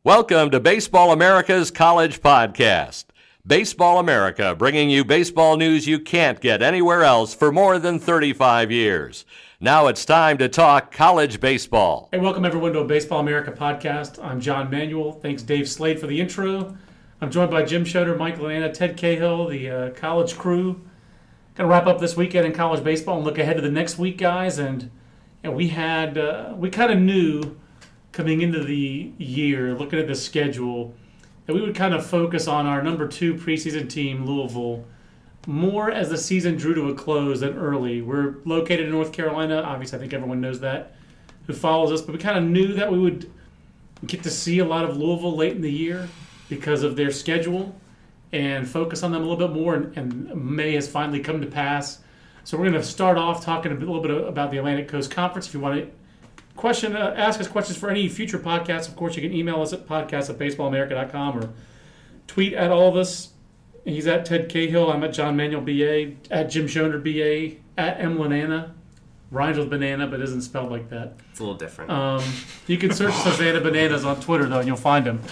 Welcome to Baseball America's College Podcast. Baseball America, bringing you baseball news you can't get anywhere else for more than 35 years. Now it's time to talk college baseball. Hey, welcome everyone to a Baseball America podcast. I'm John Manuel. Thanks Dave Slade for the intro. I'm joined by Jim Schoder, Mike Lanana, Ted Cahill, the college crew. Going to wrap up this weekend in college baseball and look ahead to the next week, guys. And we kind of knew coming into the year, looking at the schedule, that we would kind of focus on our number 2 preseason team, Louisville, more as the season drew to a close than early. We're located in North Carolina. Obviously, I think everyone knows that who follows us. But we kind of knew that we would get to see a lot of Louisville late in the year because of their schedule and focus on them a little bit more. And May has finally come to pass. So we're going to start off talking a little bit about the Atlantic Coast Conference. If you want to ask us questions for any future podcasts, of course, you can email us at podcast@baseballamerica.com or tweet at all of us. He's at Ted Cahill. I'm at John Manuel BA, at Jim Schoner BA, at M. Lanana. Rhymes with banana, but isn't spelled like that. It's a little different. You can search Savannah Bananas on Twitter, though, and you'll find him.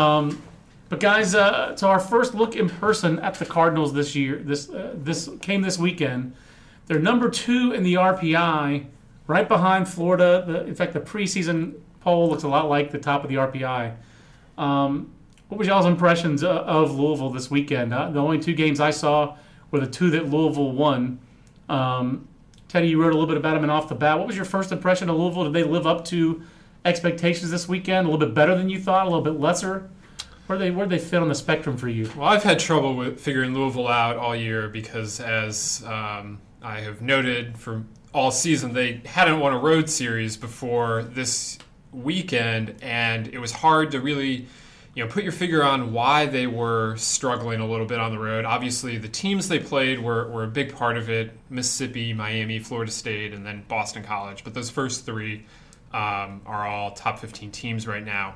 But guys, so our first look in person at the Cardinals this year. This came this weekend. They're number 2 in the RPI, right behind Florida. In fact, the preseason poll looks a lot like the top of the RPI. What was y'all's impressions of Louisville this weekend? The only 2 games I saw were the 2 that Louisville won. Teddy, you wrote a little bit about them and off the bat. What was your first impression of Louisville? Did they live up to expectations this weekend? A little bit better than you thought? A little bit lesser? Where they fit on the spectrum for you? Well, I've had trouble with figuring Louisville out all year because, as I have noted for all season, they hadn't won a road series before this weekend, and it was hard to really put your finger on why they were struggling a little bit on the road. Obviously, the teams they played were a big part of it: Mississippi, Miami, Florida State, and then Boston College. But those first 3 are all top 15 teams right now.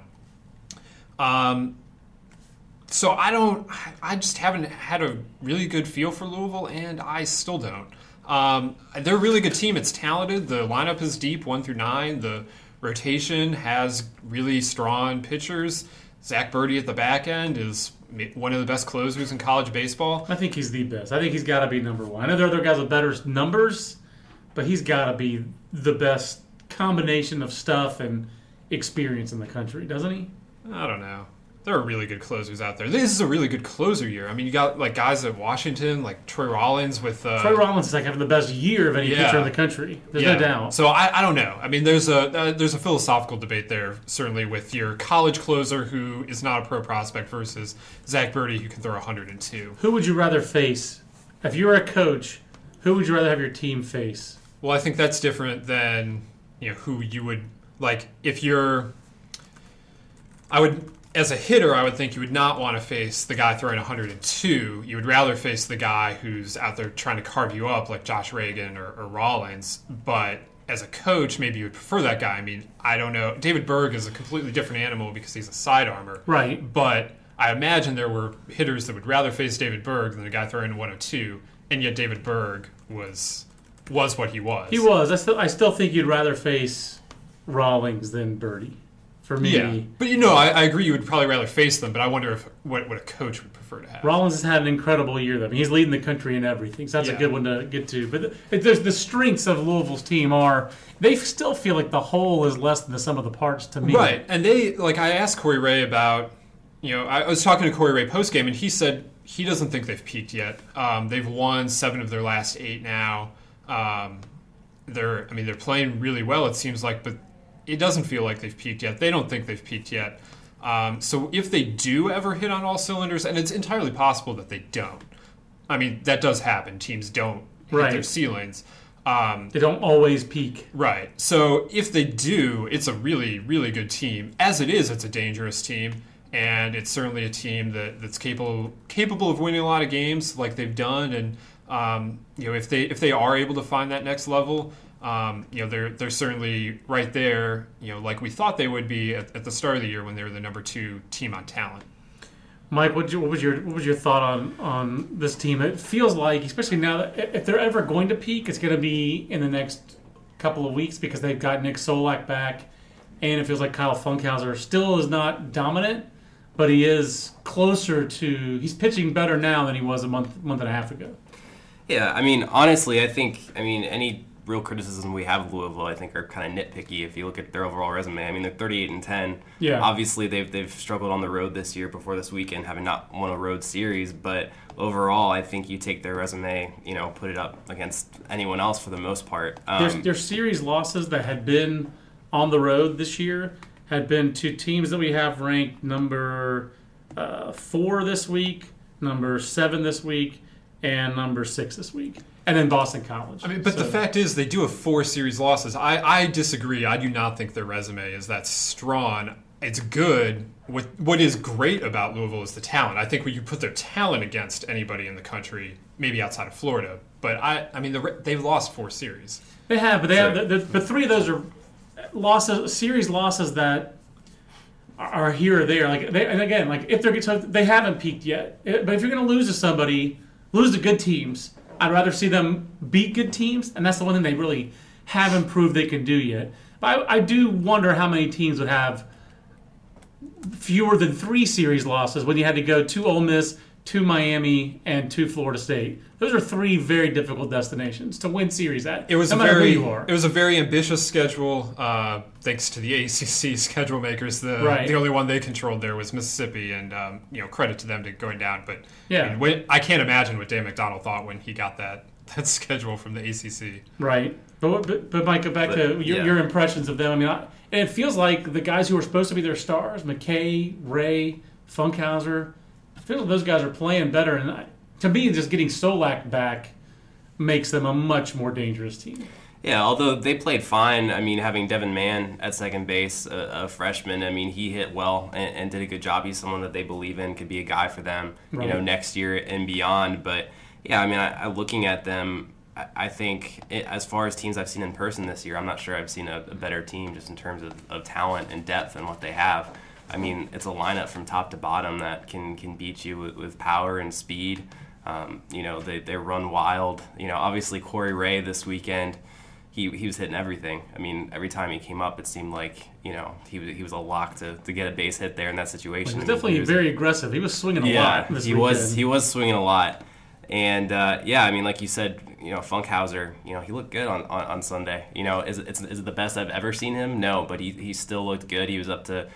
So I just haven't had a really good feel for Louisville, and I still don't. They're a really good team. It's talented. The lineup is deep, 1 through 9. The rotation has really strong pitchers. Zach Birdie at the back end is one of the best closers in college baseball. I think he's the best. I think he's got to be number 1. I know there are other guys with better numbers, but he's got to be the best combination of stuff and experience in the country, doesn't he? I don't know. There are really good closers out there. This is a really good closer year. I mean, you got guys at Washington, like Troy Rollins with... Troy Rollins is having the best year of any pitcher in the country. There's no doubt. So I don't know. I mean, there's a philosophical debate there, certainly, with your college closer who is not a pro prospect versus Zach Birdie who can throw 102. Who would you rather face? If you were a coach, who would you rather have your team face? Well, I think that's different than who you would... Like, if you're... As a hitter, I would think you would not want to face the guy throwing 102. You would rather face the guy who's out there trying to carve you up, like Josh Reagan or Rollins. But as a coach, maybe you would prefer that guy. I mean, I don't know. David Berg is a completely different animal because he's a side armor. Right. But I imagine there were hitters that would rather face David Berg than the guy throwing 102. And yet David Berg was what he was. He was. I still think you'd rather face Rawlings than Birdie. For me. Yeah. But I agree you would probably rather face them, but I wonder what a coach would prefer to have. Rollins has had an incredible year, though. I mean, he's leading the country in everything, so that's a good one to get to. But there's the strengths of Louisville's team they still feel like the whole is less than the sum of the parts to me. Right. And I asked Corey Ray about, I was talking to Corey Ray postgame, and he said he doesn't think they've peaked yet. They've won 7 of their last 8 now. They're playing really well, it seems like, but it doesn't feel like they've peaked yet. They don't think they've peaked yet. So if they do ever hit on all cylinders, and it's entirely possible that they don't. I mean, that does happen. Teams don't hit their ceilings. They don't always peak. Right. So if they do, it's a really, really good team. As it is, it's a dangerous team. And it's certainly a team that's capable of winning a lot of games like they've done. And if they are able to find that next level, they're certainly right there, like we thought they would be at the start of the year when they were the number 2 team on talent. Mike, what was your thought on this team? It feels like, especially now, that if they're ever going to peak, it's going to be in the next couple of weeks because they've got Nick Solak back. and it feels like Kyle Funkhauser still is not dominant, but he is closer to. He's pitching better now than he was a month and a half ago. Yeah, I mean, honestly, any real criticism we have of Louisville, I think, are kind of nitpicky if you look at their overall resume. I mean, they're 38-10. Yeah. Obviously, they've struggled on the road this year before this weekend, having not won a road series. But overall, I think you take their resume, put it up against anyone else for the most part. Their series losses that had been on the road this year had been to teams that we have ranked number 4 this week, number 7 this week, and number 6 this week. And then Boston College. I mean, but the fact is, they do have 4 series losses. I disagree. I do not think their resume is that strong. It's good. What is great about Louisville is the talent. I think when you put their talent against anybody in the country, maybe outside of Florida, but they've lost 4 series. They have, but but 3 of those are series losses that are here or there. If they haven't peaked yet. But if you're going to lose to somebody, lose to good teams. I'd rather see them beat good teams, and that's the one thing they really haven't proved they can do yet. But I do wonder how many teams would have fewer than 3 series losses when you had to go to Ole Miss, to Miami, and to Florida State. Those are 3 very difficult destinations to win series at. It was no matter who you are. It was a very ambitious schedule, thanks to the ACC schedule makers. The only one they controlled there was Mississippi, and credit to them to going down. But yeah, I can't imagine what Dan McDonnell thought when he got that schedule from the ACC. Right, but Mike, go back to your impressions of them. And it feels like the guys who were supposed to be their stars, McKay, Ray, Funkhauser. I feel like those guys are playing better, and to me, just getting Solak back makes them a much more dangerous team. Yeah, although they played fine. I mean, having Devin Mann at second base, a freshman, I mean, he hit well and did a good job. He's someone that they believe in, could be a guy for them, next year and beyond. But yeah, I mean, looking at them, I think as far as teams I've seen in person this year, I'm not sure I've seen a better team just in terms of talent and depth and what they have. I mean, it's a lineup from top to bottom that can beat you with power and speed. They run wild. Obviously Corey Ray this weekend, he was hitting everything. I mean, every time he came up, it seemed like he was a lock to get a base hit there in that situation. He's definitely very aggressive. He was swinging a lot this weekend. He was swinging a lot. And I mean, like you said, Funkhauser, he looked good on Sunday. Is it the best I've ever seen him? No, but he still looked good. He was up to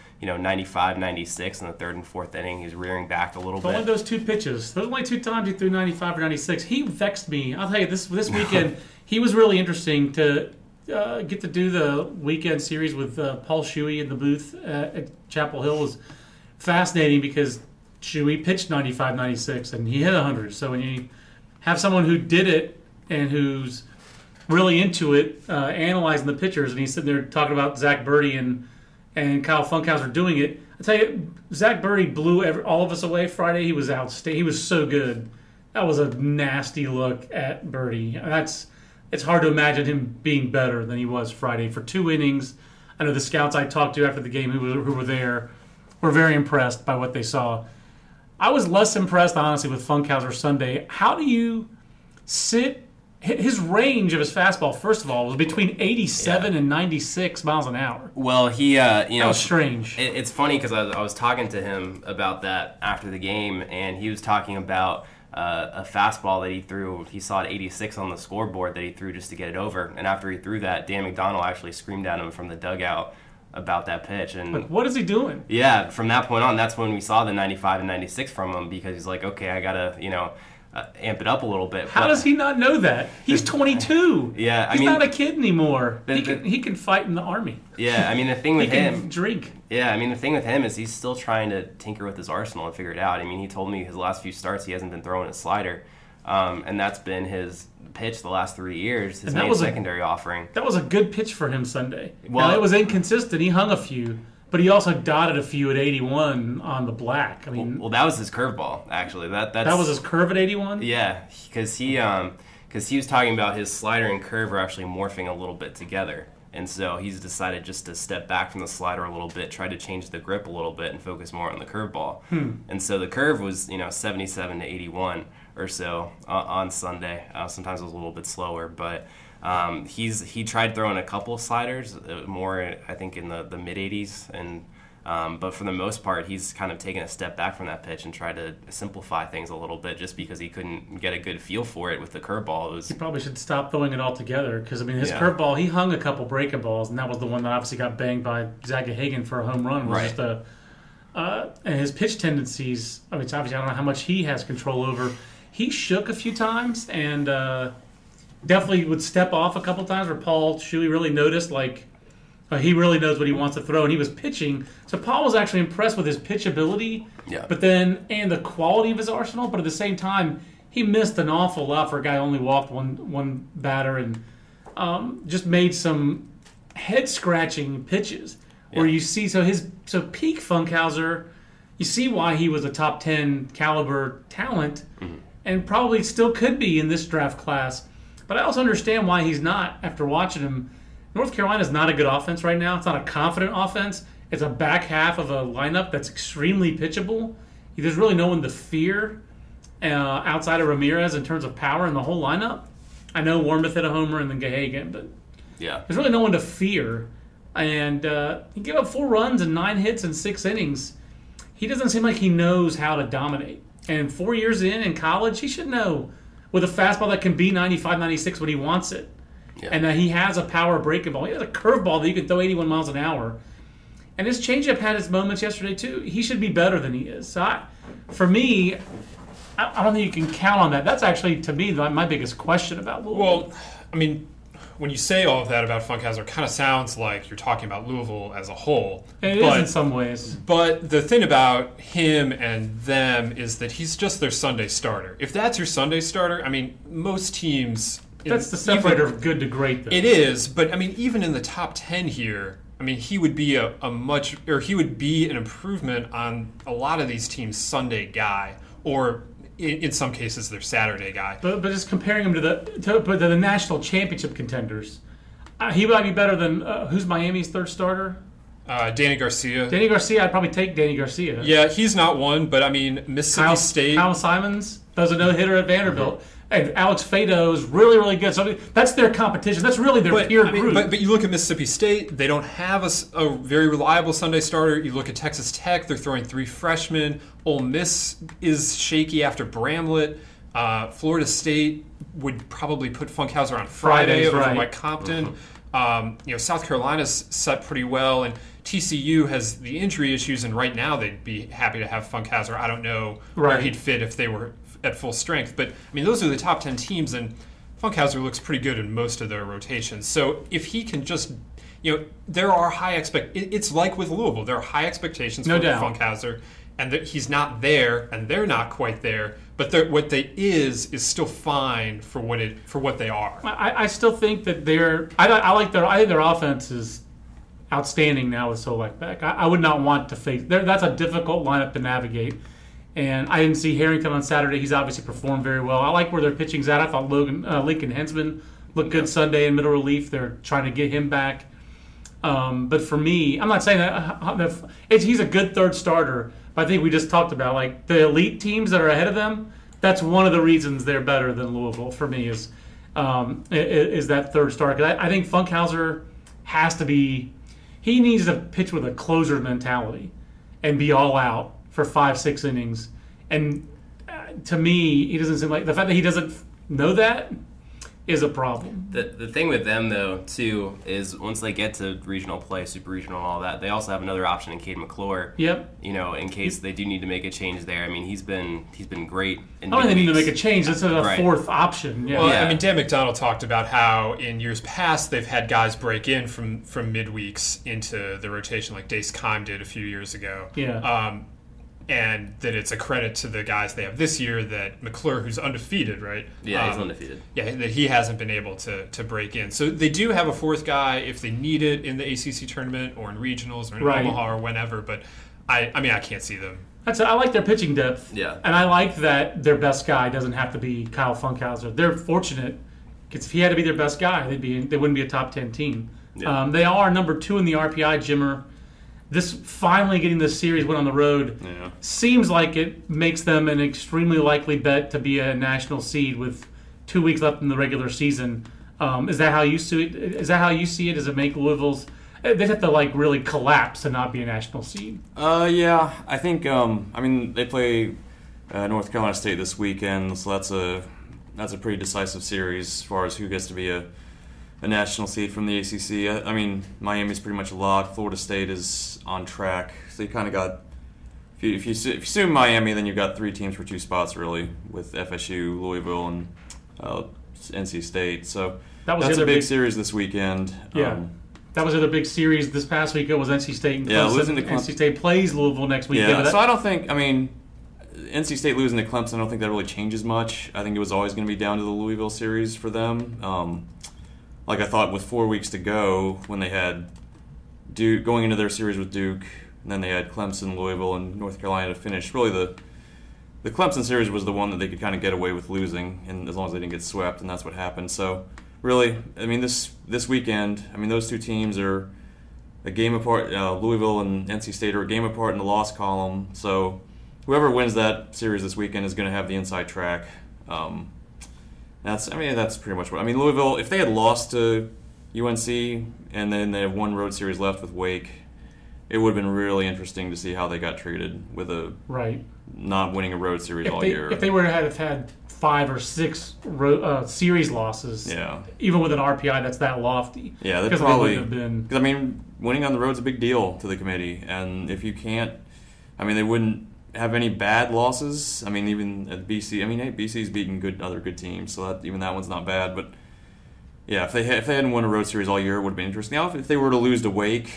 95, 96 in the 3rd and 4th inning. He was rearing back a little bit. Only those 2 pitches. Those only 2 times he threw 95 or 96. He vexed me. I'll tell you, this weekend he was really interesting to get to do the weekend series with Paul Shuey in the booth at Chapel Hill. Was fascinating because Shuey pitched 95, 96, and he hit 100. So when you have someone who did it and who's really into it, analyzing the pitchers, and he's sitting there talking about Zach Birdie and Kyle Funkhauser doing it. I tell you, Zach Birdie blew all of us away Friday. He was outstanding. He was so good. That was a nasty look at Birdie. It's hard to imagine him being better than he was Friday for 2 innings. I know the scouts I talked to after the game who were there were very impressed by what they saw. I was less impressed, honestly, with Funkhauser Sunday. How do you sit? His range of his fastball, first of all, was between 87 and 96 miles an hour. Well, he, that was strange. It's funny because I was talking to him about that after the game, and he was talking about a fastball that he threw. He saw it 86 on the scoreboard that he threw just to get it over. And after he threw that, Dan McDonnell actually screamed at him from the dugout about that pitch. And what is he doing? Yeah, from that point on, that's when we saw the 95 and 96 from him, because he's like, okay, I gotta, amp it up a little bit. How does he not know that? He's 22. Yeah, he's not a kid anymore. He can fight in the Army. Yeah, I mean, the thing with he him, can drink. Yeah, I mean, the thing with him is he's still trying to tinker with his arsenal and figure it out. I mean, he told me his last few starts he hasn't been throwing his slider, and that's been his pitch the last 3 years. His main secondary offering. That was a good pitch for him Sunday. Well, now, it was inconsistent. He hung a few. But he also dotted a few at 81 on the black. I mean, well, that was his curveball, actually. That was his curve at 81? Yeah, because he was talking about his slider and curve are actually morphing a little bit together. And so he's decided just to step back from the slider a little bit, try to change the grip a little bit, and focus more on the curveball. And so the curve was 77 to 81 or so on Sunday. Sometimes it was a little bit slower, but He tried throwing a couple sliders, more I think in the mid 80s, and but for the most part, he's kind of taken a step back from that pitch and tried to simplify things a little bit, just because he couldn't get a good feel for it with the curveball. He probably should stop throwing it altogether, because his curveball, he hung a couple breaking balls, and that was the one that obviously got banged by Zach Hagen for a home run. Right. And his pitch tendencies, it's obviously I don't know how much he has control over. He shook a few times and definitely would step off a couple times where Paul Shuey really noticed, he really knows what he wants to throw, and he was pitching. So Paul was actually impressed with his pitch ability, and the quality of his arsenal. But at the same time, he missed an awful lot for a guy who only walked one batter, and just made some head-scratching pitches where you see. So peak Funkhauser, you see why he was a top 10 caliber talent, and probably still could be in this draft class. But I also understand why he's not after watching him. North Carolina's not a good offense right now. It's not a confident offense. It's a back half of a lineup that's extremely pitchable. There's really no one to fear outside of Ramirez in terms of power in the whole lineup. I know Wormuth hit a homer and then Gahagan, but there's really no one to fear. And he gave up 4 runs and 9 hits in 6 innings. He doesn't seem like he knows how to dominate. And 4 years in college, he should know with a fastball that can be 95, 96 when he wants it. Yeah. And that he has a power breaking ball. He has a curveball that you can throw 81 miles an hour. And his changeup had its moments yesterday, too. He should be better than he is. So, for me, I don't think you can count on that. That's actually, to me, my biggest question about Louisville. Well, when you say all of that about Funkhauser, it kind of sounds like you're talking about Louisville as a whole. And it is in some ways. But the thing about him and them is that he's just their Sunday starter. If that's your Sunday starter, most teams... That's the separator of good to great, though. It is, but even in the top 10 here, he would be he would be an improvement on a lot of these teams' Sunday guy, or in some cases their Saturday guy. But just comparing him to the national championship contenders, he might be better than who's Miami's third starter? Danny Garcia. I'd probably take Danny Garcia. Yeah, he's not one, but Mississippi State. Kyle Simons does a no-hitter at Vanderbilt. Mm-hmm. And Alex Fado is really, really good. So that's their competition. That's really their peer group. But you look at Mississippi State, they don't have a very reliable Sunday starter. You look at Texas Tech, they're throwing 3 freshmen. Ole Miss is shaky after Bramlett. Florida State would probably put Funkhauser on Friday over Mike Compton. Mm-hmm. South Carolina's set pretty well, and TCU has the injury issues, and right now they'd be happy to have Funkhauser. I don't know where he'd fit if they were at full strength, but those are the top 10 teams, and Funkhauser looks pretty good in most of their rotations. So if he can just, there are high it's like with Louisville, there are high expectations for Funkhauser, and he's not there, and they're not quite there, but what they is still fine for what they are. I still think that I think their offense is outstanding now with Solak back. I would not want to face that's a difficult lineup to navigate. And I didn't see Harrington on Saturday. He's obviously performed very well. I like where their pitching's at. I thought Lincoln Hensman looked good Sunday in middle relief. They're trying to get him back. But for me, I'm not saying that he's a good third starter. But I think we just talked about the elite teams that are ahead of them. That's one of the reasons they're better than Louisville for me is that third starter. I think Funkhauser has to be. He needs to pitch with a closer mentality and be all out for 5-6 innings, and to me, he doesn't seem like the fact that he doesn't know that is a problem. The thing with them though too is once they get to regional play, super regional, and all that, they also have another option in Cade McClure. Yep. In case they do need to make a change there. He's been great. I don't think they need to make a change. This is a fourth option. Yeah. Well, Dan McDonald talked about how in years past they've had guys break in from midweeks into the rotation, like Dace Kime did a few years ago. Yeah. And that it's a credit to the guys they have this year that McClure, who's undefeated, right? Yeah, he's undefeated. Yeah, that he hasn't been able to break in. So they do have a fourth guy if they need it in the ACC tournament or in regionals or in Omaha or whenever. But I can't see them. I like their pitching depth. Yeah. And I like that their best guy doesn't have to be Kyle Funkhauser. They're fortunate because if he had to be their best guy, they wouldn't be a top 10 team. Yeah. They are number 2 in the RPI, Jimmer. This finally getting this series win on the road seems like it makes them an extremely likely bet to be a national seed with 2 weeks left in the regular season. Is that how you see it? Is that how you see it? Does it make Louisville's? They have to really collapse to not be a national seed. Yeah, I think. They play North Carolina State this weekend, so that's a pretty decisive series as far as who gets to be a national seed from the ACC. Miami's pretty much locked. Florida State is on track, so you kind of got. If you assume Miami, then you've got 3 teams for 2 spots really, with FSU, Louisville, and NC State. So that's a big series this weekend. Yeah. That was the other big series this past week. It was NC State and Clemson. Yeah, losing to Clemson. NC State plays Louisville next weekend. Yeah, so I don't think, NC State losing to Clemson, I don't think that really changes much. I think it was always going to be down to the Louisville series for them. I thought with 4 weeks to go, when they had Duke going into their series with Duke, and then they had Clemson, Louisville, and North Carolina to finish. Really, the Clemson series was the one that they could kind of get away with losing, and as long as they didn't get swept, and that's what happened. So, really, this weekend, those 2 teams are a game apart. Louisville and NC State are a game apart in the loss column. So, whoever wins that series this weekend is going to have the inside track. That's pretty much what. Louisville, if they had lost to UNC and then they have 1 road series left with Wake, it would have been really interesting to see how they got treated with not winning a road series all year. If they were to have had 5 or 6 series losses, even with an RPI that's that lofty, they probably have been. Because winning on the road is a big deal to the committee, and if you can't, they wouldn't have any bad losses. Even at BC, BC's beaten other good teams, so that one's not bad. But yeah, if they hadn't won a road series all year, it would have been interesting. Now, if they were to lose to Wake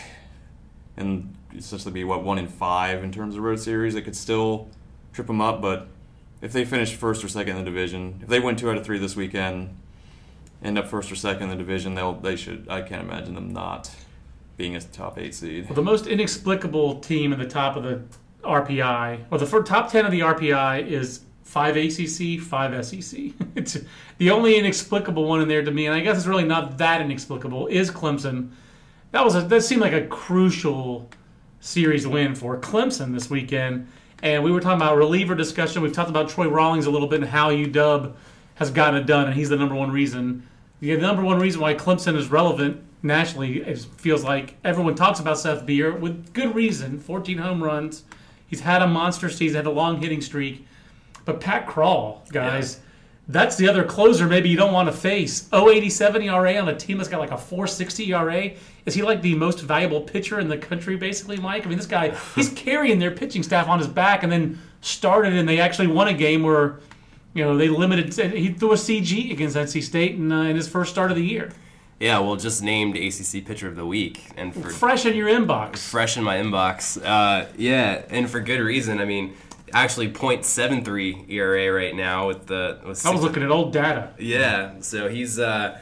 and essentially be 1-5 in terms of road series, it could still trip them up. But if they finish first or second in the division, if they win 2 out of 3 this weekend, end up first or second in the division, they should. I can't imagine them not being a top 8 seed. Well, the most inexplicable team in the top of the RPI, or the top 10 of the RPI, is 5 ACC, 5 SEC. It's the only inexplicable one in there to me, and I guess it's really not that inexplicable, is Clemson. That seemed like a crucial series win for Clemson this weekend. And we were talking about reliever discussion. We've talked about Troy Rawlings a little bit and how UW has gotten it done, and he's the number one reason. The number one reason why Clemson is relevant nationally, it feels like everyone talks about Seth Beer with good reason. 14 home runs. He's had a monster season, had a long hitting streak. But Pat Krall, guys, that's the other closer maybe you don't want to face. 0.87 ERA on a team that's got like a 4.60 ERA. Is he like the most valuable pitcher in the country, basically, Mike? This guy, he's carrying their pitching staff on his back, and then started, and they actually won a game where, they limited. He threw a CG against NC State in his first start of the year. Yeah, well, just named ACC Pitcher of the Week, and fresh in your inbox. Fresh in my inbox. And for good reason. Actually 0.73 ERA right now with I was looking at old data. Yeah, so he's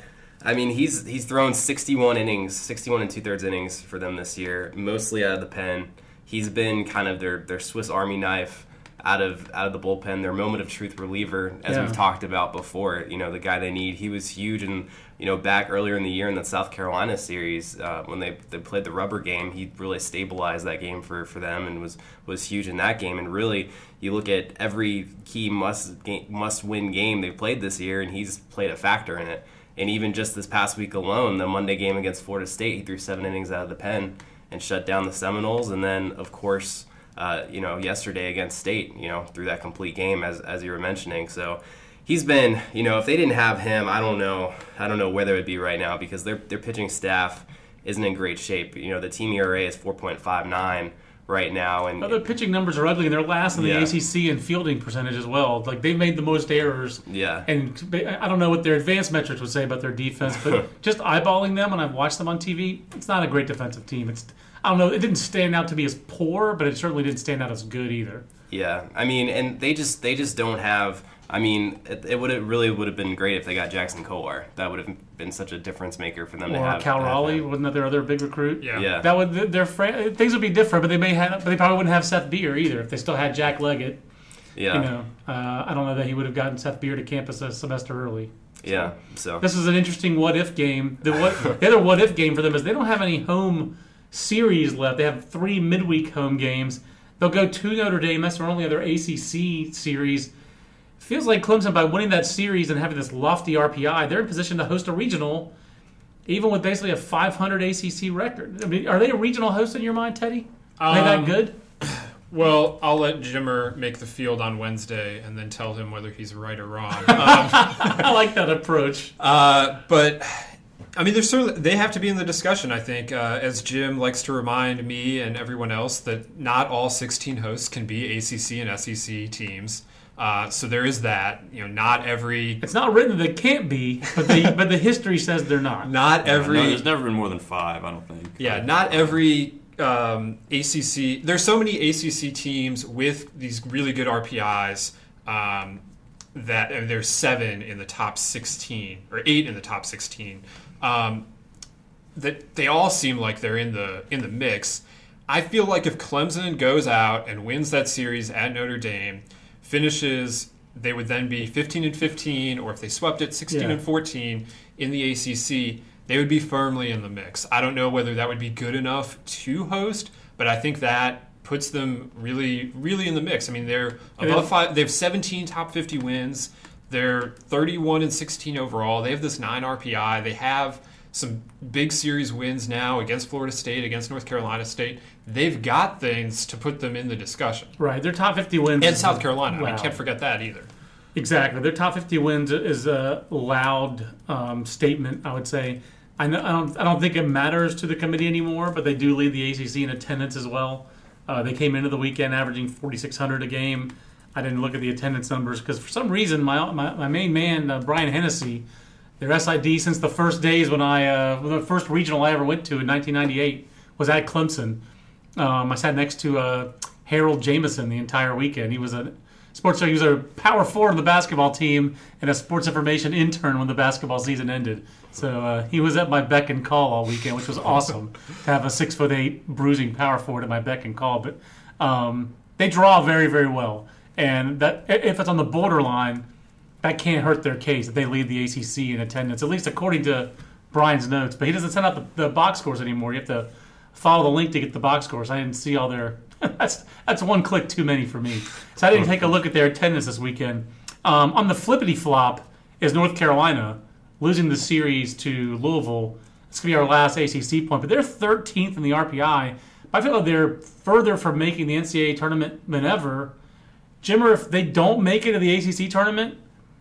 thrown 61 innings, 61 and 2/3 innings for them this year, mostly out of the pen. He's been kind of their Swiss Army knife out of the bullpen, their moment of truth reliever, as we've talked about before. The guy they need. He was huge, and back earlier in the year in the South Carolina series when they played the rubber game, he really stabilized that game for them and was huge in that game. And really, you look at every key must-win game they've played this year, and he's played a factor in it. And even just this past week alone, the Monday game against Florida State, he threw 7 innings out of the pen and shut down the Seminoles. And then, of course, yesterday against State, through that complete game, as you were mentioning. So he's been, if they didn't have him, I don't know where they would be right now, because their pitching staff isn't in great shape. The team ERA is 4.59 right now, and their pitching numbers are ugly, and they're last in the ACC in fielding percentage as well. Like, they've made the most errors. Yeah. And I don't know what their advanced metrics would say about their defense, but just eyeballing them when I've watched them on TV, it's not a great defensive team. I don't know, it didn't stand out to be as poor, but it certainly didn't stand out as good either. Yeah, and they just don't have. It would have been great if they got Jackson Kolar. That would have been such a difference maker for them to have. Or Cal Raleigh, wasn't that their other big recruit? Yeah. That would things would be different, but they probably wouldn't have Seth Beer either if they still had Jack Leggett. Yeah. I don't know that he would have gotten Seth Beer to campus a semester early. Yeah. So this is an interesting what-if game. The other what-if game for them is they don't have any home series left. They have 3 midweek home games. They'll go to Notre Dame. That's their only other ACC series. feels like Clemson, by winning that series and having this lofty RPI, they're in position to host a regional, even with basically a 500 ACC record. I mean, are they a regional host in your mind, Teddy? Are they that good? Well, I'll let Jimmer make the field on Wednesday and then tell him whether he's right or wrong. I like that approach. But I mean, they have to be in the discussion, I think, as Jim likes to remind me and everyone else that not all 16 hosts can be ACC and SEC teams. So there is that. Not every. It's not written that they can't be, but the history says they're not. Not every. No, there's never been more than 5, I don't think. Yeah, not every ACC. There's so many ACC teams with these really good RPIs that there's 7 in the top 16 or 8 in the top 16. That they all seem like they're in the mix. I feel like if Clemson goes out and wins that series at Notre Dame, finishes, they would then be 15-15, or if they swept it, 16-14 in the ACC. They would be firmly in the mix. I don't know whether that would be good enough to host, but I think that puts them really, really in the mix. I mean, they're above 5. They have 17 top 50 wins. They're 31-16 overall. They have this 9 RPI. They have some big series wins now against Florida State, against North Carolina State. They've got things to put them in the discussion. Right. Their top 50 wins. And South Carolina. Wow. I can't forget that either. Exactly. Their top 50 wins is a loud statement, I would say. I don't think it matters to the committee anymore, but they do lead the ACC in attendance as well. They came into the weekend averaging 4,600 a game. I didn't look at the attendance numbers because for some reason my main man, Brian Hennessy, their SID since the first days when the first regional I ever went to in 1998 was at Clemson. I sat next to Harold Jameson the entire weekend. He was a power forward of the basketball team and a sports information intern when the basketball season ended. So he was at my beck and call all weekend, which was awesome to have a 6'8" bruising power forward at my beck and call. But they draw very, very well, and that if it's on the borderline, that can't hurt their case that they lead the ACC in attendance, at least according to Brian's notes. But he doesn't send out the box scores anymore. You have to follow the link to get the box scores. I didn't see all their. That's one click too many for me. So I didn't take a look at their attendance this weekend. On the flippity flop is North Carolina losing the series to Louisville. It's going to be our last ACC point. But they're 13th in the RPI. I feel like they're further from making the NCAA tournament than ever. Jimmer, if they don't make it to the ACC tournament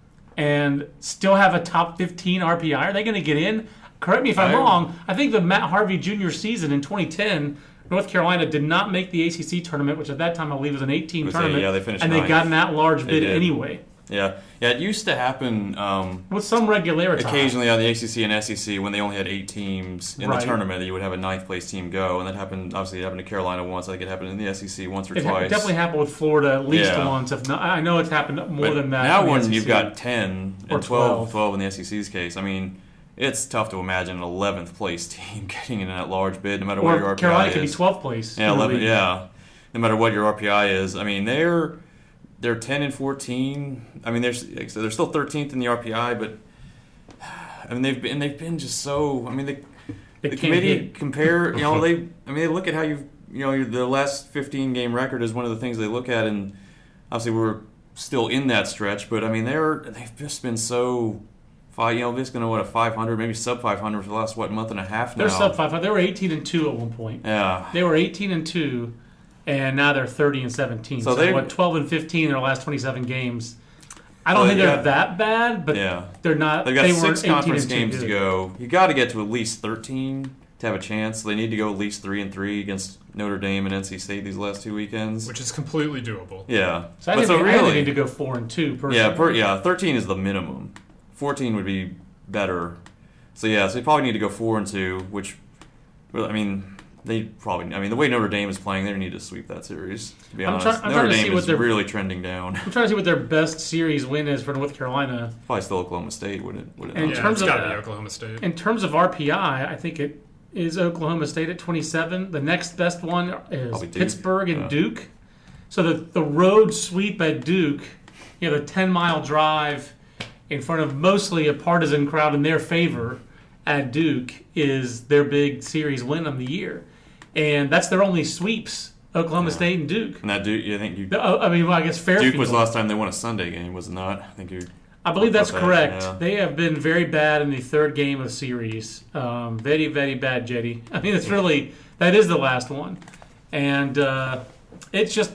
and still have a top 15 RPI, are they going to get in? Correct me if I'm wrong. I think the Matt Harvey Jr. season in 2010, North Carolina did not make the ACC tournament, which at that time I believe was an 18 tournament. Yeah, they finished and ninth. They got an at-large bid anyway. Yeah, it used to happen with some regularity. Occasionally on the ACC and SEC when they only had 8 teams in the tournament, you would have a 9th place team go, and that happened. Obviously, it happened to Carolina once. I think it happened in the SEC once or twice. It definitely happened with Florida at least once. If not, I know it's happened more than that. Now, when you've got 10 and 12 in the SEC's case, I mean, it's tough to imagine an 11th place team getting in that large bid, no matter what your RPI Carolina is. could be 12th place. Yeah, 11. Yeah, no matter what your RPI is. I mean, they're 10 and 14. I mean, they're still 13th in the RPI, but I mean they've been just so. I mean, the committee compare. They look at how the last 15 game record is one of the things they look at, and obviously we're still in that stretch. But I mean, they've just been so. This going to a 500, maybe sub 500 for the last month and a half now. They're sub 500. They were 18-2 at one point. Yeah, they were 18-2. And now they're 30-17. So they're 12-15 in their last 27 games. I don't think they're that bad, but they're not. They've got 6 conference games to go. You got to get to at least 13 to have a chance. So they need to go at least 3-3 against Notre Dame and NC State these last 2 weekends, which is completely doable. Yeah. So I think they need to go 4-2. Personally. Yeah. 13 is the minimum. 14 would be better. So they probably need to go 4-2, which, I mean. The way Notre Dame is playing, they need to sweep that series, to be honest. Notre Dame is really trending down. I'm trying to see what their best series win is for North Carolina. Probably still Oklahoma State, would it in terms it's got to be Oklahoma State. In terms of RPI, I think it is Oklahoma State at 27. The next best one is Pittsburgh and Duke. So the road sweep at Duke, the 10-mile drive in front of mostly a partisan crowd in their favor at Duke is their big series win of the year. And that's their only sweeps Oklahoma State and Duke. And that Duke, I think you. I guess Fairfield. Duke was the last time they won a Sunday game, was it not? I believe that's correct. Yeah. They have been very bad in the third game of the series. Very, very bad, Jetty. I mean, that is the last one. And it's just,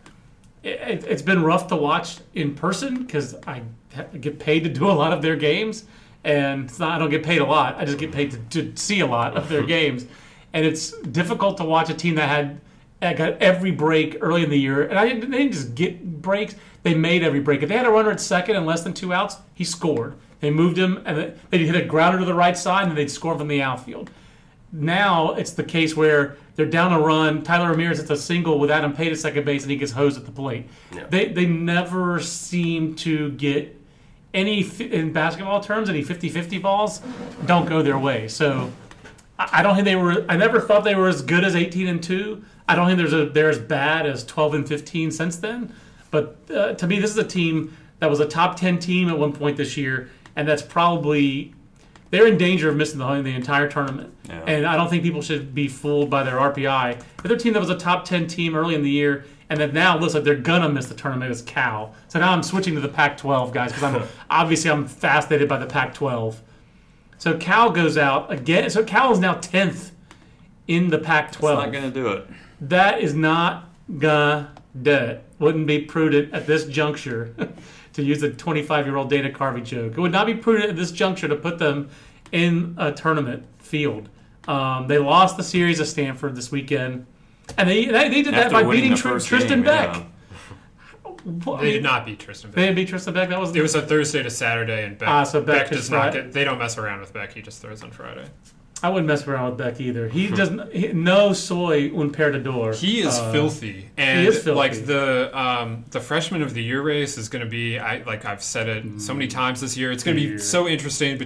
it's been rough to watch in person because I get paid to do a lot of their games. And I don't get paid a lot. I just get paid to see a lot of their games. And it's difficult to watch a team that got every break early in the year. And they didn't just get breaks. They made every break. If they had a runner at second and less than 2 outs, he scored. They moved him, and they'd hit a grounder to the right side, and then they'd score from the outfield. Now it's the case where they're down a run. Tyler Ramirez hits a single with Adam Pate at second base, and he gets hosed at the plate. Yeah. They never seem to get any, in basketball terms, any 50-50 balls don't go their way. So I don't think I never thought they were as good as 18-2. I don't think they're as bad as 12-15 since then. But to me, this is a team that was a top 10 team at one point this year, and that's probably they're in danger of missing the entire tournament. Yeah. And I don't think people should be fooled by their RPI. If they're a team that was a top 10 team early in the year, and that now looks like they're gonna miss the tournament, is Cal. So now I'm switching to the Pac-12 guys because I'm fascinated by the Pac-12. So Cal goes out again. So Cal is now 10th in the Pac-12. It's not gonna do it. That is not gonna do it. Wouldn't be prudent at this juncture to use a 25-year-old Dana Carvey joke. It would not be prudent at this juncture to put them in a tournament field. They lost the series of Stanford this weekend, and they did that by beating Tristan Beck. Yeah. They did not beat Tristan Beck. They didn't beat Tristan Beck. It was a Thursday to Saturday, and Beck, so Beck does not get. They don't mess around with Beck. He just throws on Friday. I wouldn't mess around with Beck either. He doesn't. No soy un perdedor. He is filthy, and he is filthy. Like the freshman of the year race is going to be. I've said it so many times this year. It's going to be so interesting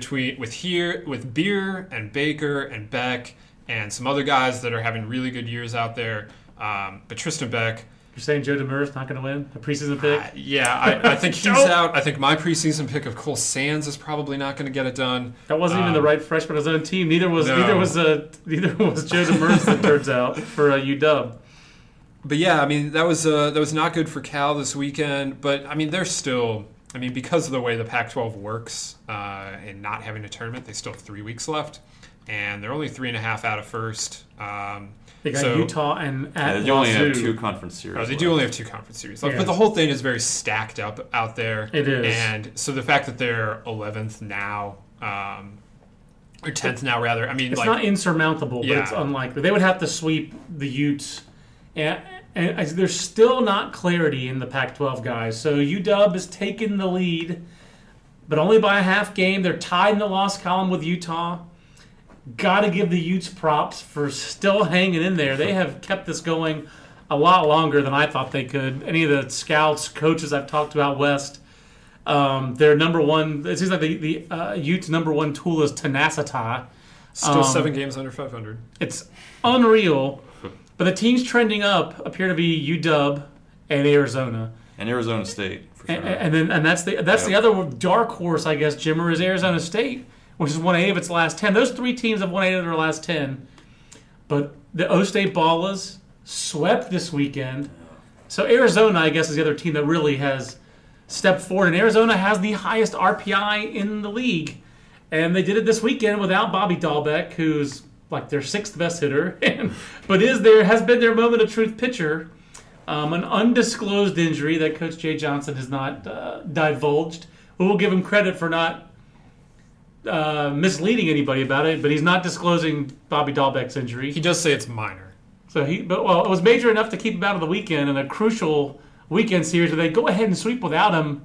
with Beer and Baker and Beck and some other guys that are having really good years out there. But Tristan Beck. You're saying Joe Demers not going to win a preseason pick? I think he's out. I think my preseason pick of Cole Sands is probably not going to get it done. That wasn't even the right freshman on his own team. Neither was Joe Demers. It turns out for UW. But yeah, I mean that was not good for Cal this weekend. But I mean they're still. I mean because of the way the Pac-12 works and not having a tournament, they still have 3 weeks left, and they're only 3.5 out of first. They got Utah and at they only have 2 conference series. They do only have 2 conference series left, but the whole thing is very stacked out there. It is, and so the fact that they're 11th now, or 10th now rather. I mean, it's not insurmountable, but it's unlikely. They would have to sweep the Utes, and there's still not clarity in the Pac-12 guys. So UW is taking the lead, but only by a half game. They're tied in the loss column with Utah. Got to give the Utes props for still hanging in there. They have kept this going a lot longer than I thought they could. Any of the scouts, coaches I've talked to out west, their number one, it seems like the Utes' number one tool is tenacity. Still 7 games under 500. It's unreal. But the teams trending up appear to be UW and Arizona. And Arizona State, for sure. And that's the other dark horse, I guess, Jimmer, is Arizona State, which has won 8 of its last 10. Those 3 teams have won 8 of their last 10. But the O-State Ballas swept this weekend. So Arizona, I guess, is the other team that really has stepped forward. And Arizona has the highest RPI in the league. And they did it this weekend without Bobby Dahlbeck, who's like their 6th best hitter, but has been their moment of truth pitcher. An undisclosed injury that Coach Jay Johnson has not divulged. We will give him credit for not misleading anybody about it, but he's not disclosing Bobby Dahlbeck's injury. He does say it's minor. So it was major enough to keep him out of the weekend in a crucial weekend series where they go ahead and sweep without him.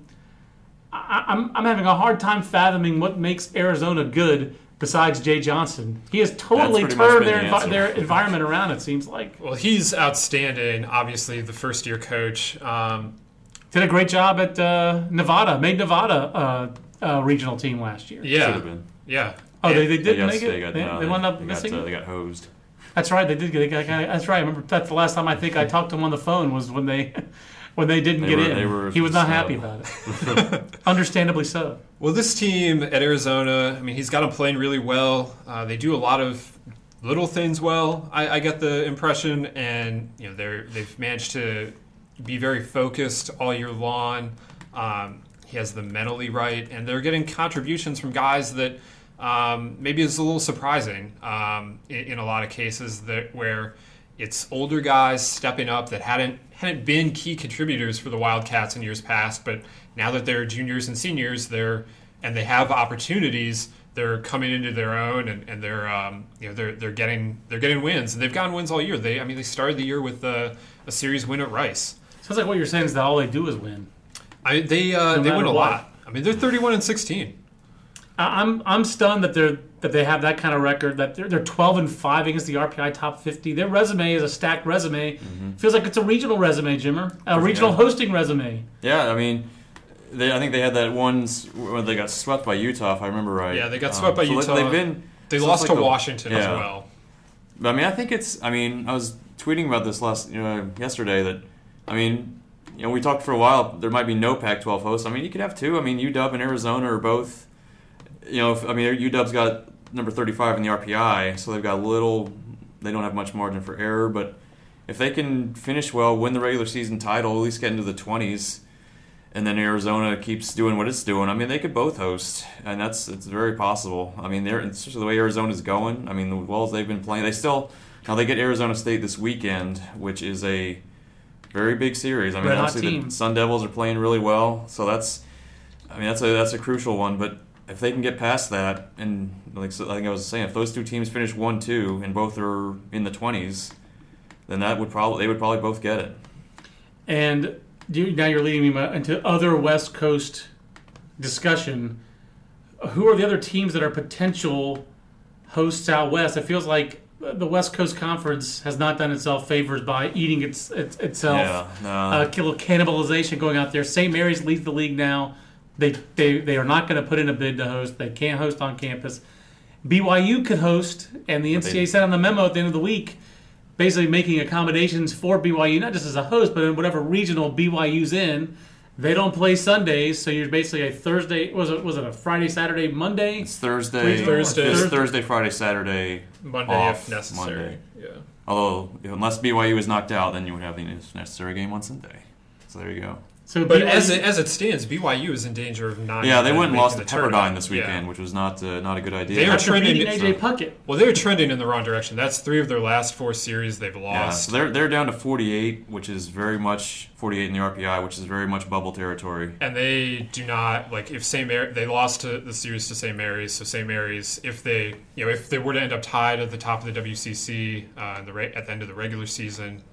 I'm having a hard time fathoming what makes Arizona good besides Jay Johnson. He has totally turned their environment around, it seems like. Well, he's outstanding. Obviously, the first-year coach. Did a great job at Nevada. Made Nevada regional team last year. Yeah. Should have been. Yeah. Oh, they didn't make it? They wound up missing? They got hosed. That's right. They did. That's right. I remember that's the last time I think I talked to him on the phone was when they didn't get in. He was not happy about it. Understandably so. Well, this team at Arizona, I mean, he's got them playing really well. They do a lot of little things well. I get the impression, and they've managed to be very focused all year long. He has them mentally right, and they're getting contributions from guys that maybe is a little surprising in a lot of cases where it's older guys stepping up that hadn't been key contributors for the Wildcats in years past, but now that they're juniors and seniors, they have opportunities. They're coming into their own, and they're getting wins, and they've gotten wins all year. They started the year with a series win at Rice. Sounds like what you're saying is that all they do is win. They win a lot. They're 31-16. I'm stunned that they have that kind of record. That they're 12-5 against the RPI top 50. Their resume is a stacked resume. Mm-hmm. Feels like it's a regional resume, Jimmer. A regional hosting resume. Yeah, I think they had that one where they got swept by Utah, if I remember right. Yeah, they got swept by Utah. They lost to Washington as well. But I think I was tweeting about this yesterday that, we talked for a while. There might be no Pac-12 hosts. You could have two. UW and Arizona are both. UW's got number 35 in the RPI, so they've got they don't have much margin for error. But if they can finish well, win the regular season title, at least get into the 20s, and then Arizona keeps doing what it's doing, they could both host, and it's very possible. Especially the way Arizona's going. The well as they've been playing, they get Arizona State this weekend, which is a very big series. Obviously the Sun Devils are playing really well, so that's a crucial one. But if they can get past that, and I think I was saying, if those two teams finish 1-2 and both are in the 20s, then they would probably both get it. And now you're leading me into other West Coast discussion. Who are the other teams that are potential hosts out west? It feels like the West Coast Conference has not done itself favors by eating itself. A little cannibalization going out there. St. Mary's leads the league now. They are not going to put in a bid to host. They can't host on campus. BYU could host, and the NCAA said on the memo at the end of the week, basically making accommodations for BYU, not just as a host, but in whatever regional BYU's in. They don't play Sundays, so you're basically a Thursday. Was it a Friday, Saturday, Monday? It's Thursday. It's Thursday, Friday, Saturday. Monday off, if necessary. Monday. Yeah. Although, unless BYU is knocked out, then you would have the necessary game on Sunday. So there you go. So but as it stands, BYU is in danger of not. Yeah, they went and lost to Pepperdine this weekend, which was not a good idea. They are trending. AJ Puckett. Well, they were trending in the wrong direction. That's 3 of their last 4 series they've lost. Yeah, so they're down to 48, which is very much 48 in the RPI, which is very much bubble territory. And they do not if they lost the series to St. Mary's. So St. Mary's, if they were to end up tied at the top of the WCC at the end of the regular season.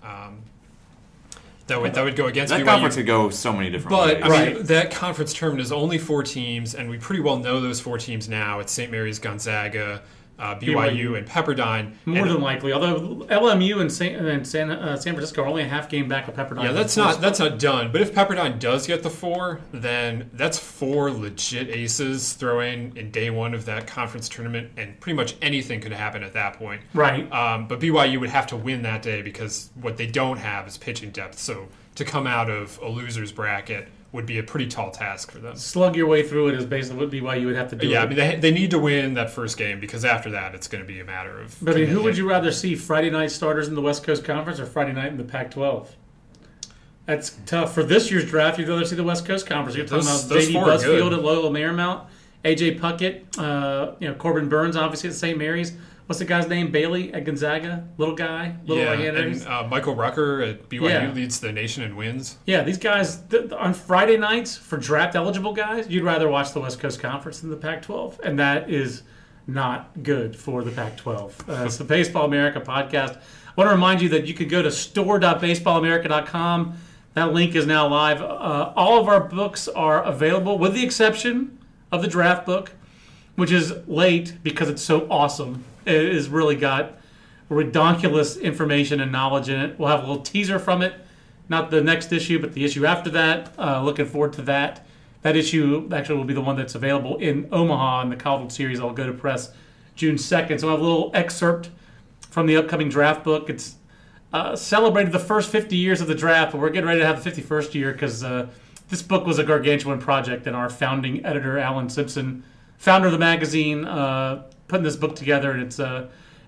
That would go against that BYU. Conference could go so many different ways. But that conference tournament is only 4 teams, and we pretty well know those 4 teams now. It's St. Mary's, Gonzaga, BYU, and Pepperdine. More than likely, although LMU and San Francisco are only a half game back of Pepperdine. Yeah, that's not done. But if Pepperdine does get the 4, then that's 4 legit aces throwing in day 1 of that conference tournament, and pretty much anything could happen at that point. Right. But BYU would have to win that day because what they don't have is pitching depth. So to come out of a loser's bracket would be a pretty tall task for them. Slug your way through it is basically what BYU would have to do. Yeah, they need to win that first game because after that it's going to be a matter of... But who would you rather see, Friday night starters in the West Coast Conference or Friday night in the Pac-12? That's tough. For this year's draft, you'd rather see the West Coast Conference. You're talking about J.D. Busfield at Loyola Marymount, A.J. Puckett, Corbin Burns, obviously at St. Mary's. What's the guy's name? Bailey at Gonzaga? Little guy? And Michael Rucker at BYU leads the nation in wins. Yeah, these guys, on Friday nights, for draft-eligible guys, you'd rather watch the West Coast Conference than the Pac-12. And that is not good for the Pac-12. It's the Baseball America podcast. I want to remind you that you could go to store.baseballamerica.com. That link is now live. All of our books are available, with the exception of the draft book, which is late because it's so awesome. It has really got redonkulous information and knowledge in it. We'll have a little teaser from it. Not the next issue, but the issue after that. Looking forward to that. That issue actually will be the one that's available in Omaha in the College Series. I'll go to press June 2nd. So I have a little excerpt from the upcoming draft book. It's celebrated the first 50 years of the draft, but we're getting ready to have the 51st year because this book was a gargantuan project, and our founding editor, Alan Simpson, founder of the magazine, putting this book together, and it's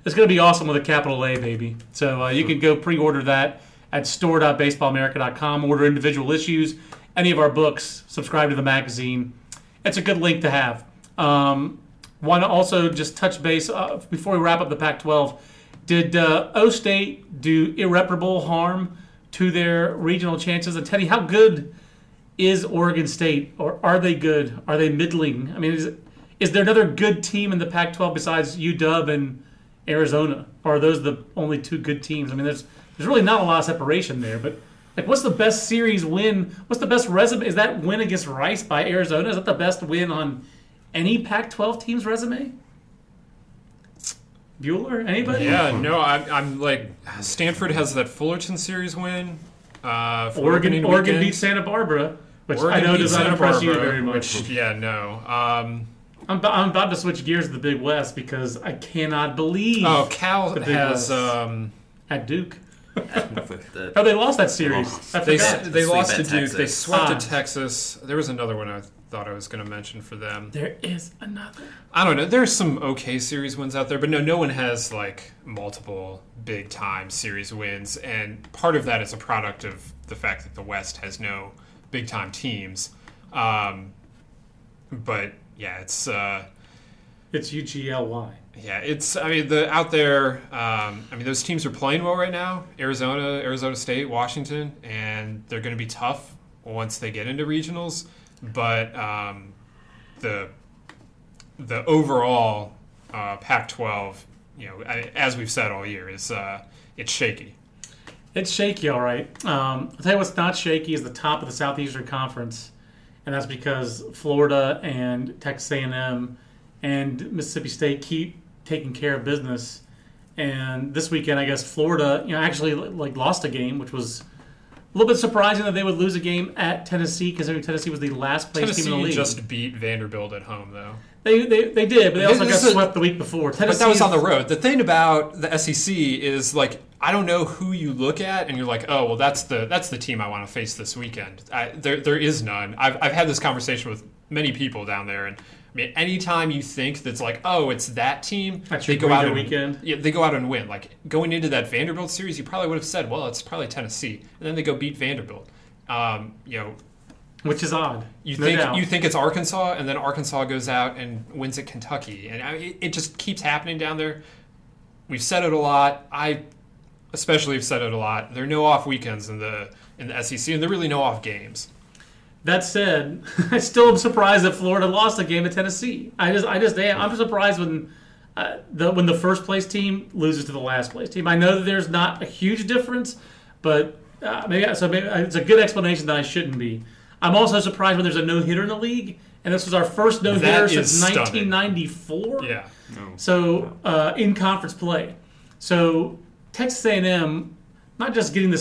It's going to be awesome with a capital A, baby. So you can go pre-order that at store.baseballamerica.com. Order individual issues, any of our books, subscribe to the magazine. It's a good link to have. Want to also just touch base before we wrap up the Pac-12. Did O-State do irreparable harm to their regional chances? And Teddy, how good is Oregon State? Or are they good? Are they middling? I mean, is there another good team in the Pac-12 besides UW and Arizona? Or are those the only two good teams? I mean, there's really not a lot of separation there. But like, what's the best series win? What's the best resume? Is that win against Rice by Arizona? Is that the best win on any Pac-12 team's resume? Bueller? Anybody? Yeah, no, I'm like, Stanford has that Fullerton series win. Oregon beat Santa Barbara, which I know does not impress you very much. No. I'm about to switch gears to the Big West because I cannot believe. Oh, Cal has at Duke. They lost that series. I forgot. They lost to Duke. Texas. They swept to Texas. There was another one I thought I was going to mention for them. There is another. I don't know. There's some okay series wins out there, but no one has like multiple big time series wins, and part of that is a product of the fact that the West has no big time teams. But yeah, it's UGLY. Yeah, it's. I mean, out there. Those teams are playing well right now. Arizona State, Washington, and they're going to be tough once they get into regionals. But the overall Pac-12, as we've said all year, is it's shaky. It's shaky, all right. I'll tell you what's not shaky is the top of the Southeastern Conference, and that's because Florida and Texas A&M and Mississippi State keep taking care of business. And this weekend, I guess Florida, actually lost a game, which was a little bit surprising that they would lose a game at Tennessee, considering Tennessee was the last place team in the league. Tennessee just beat Vanderbilt at home, though. They did, but they also got swept the week before. But that was on the road. The thing about the SEC is, I don't know who you look at and you're like, oh, well, that's the team I want to face this weekend. There is none. I've had this conversation with many people down there, and I mean, anytime you think that's like, oh, it's that team, they go out weekend. Yeah, they go out and win. Like going into that Vanderbilt series, you probably would have said, well, it's probably Tennessee, and then they go beat Vanderbilt. Which is odd. You think it's Arkansas, and then Arkansas goes out and wins at Kentucky, and it just keeps happening down there. We've said it a lot. I especially have said it a lot. There are no off weekends in the SEC, and there are really no off games. That said, I still am surprised that Florida lost a game at Tennessee. I just am. I'm surprised when the first place team loses to the last place team. I know that there's not a huge difference, but maybe it's a good explanation that I shouldn't be. I'm also surprised when there's a no-hitter in the league, and this was our first no-hitter since 1994. Yeah. No. So in conference play, so Texas A&M not just getting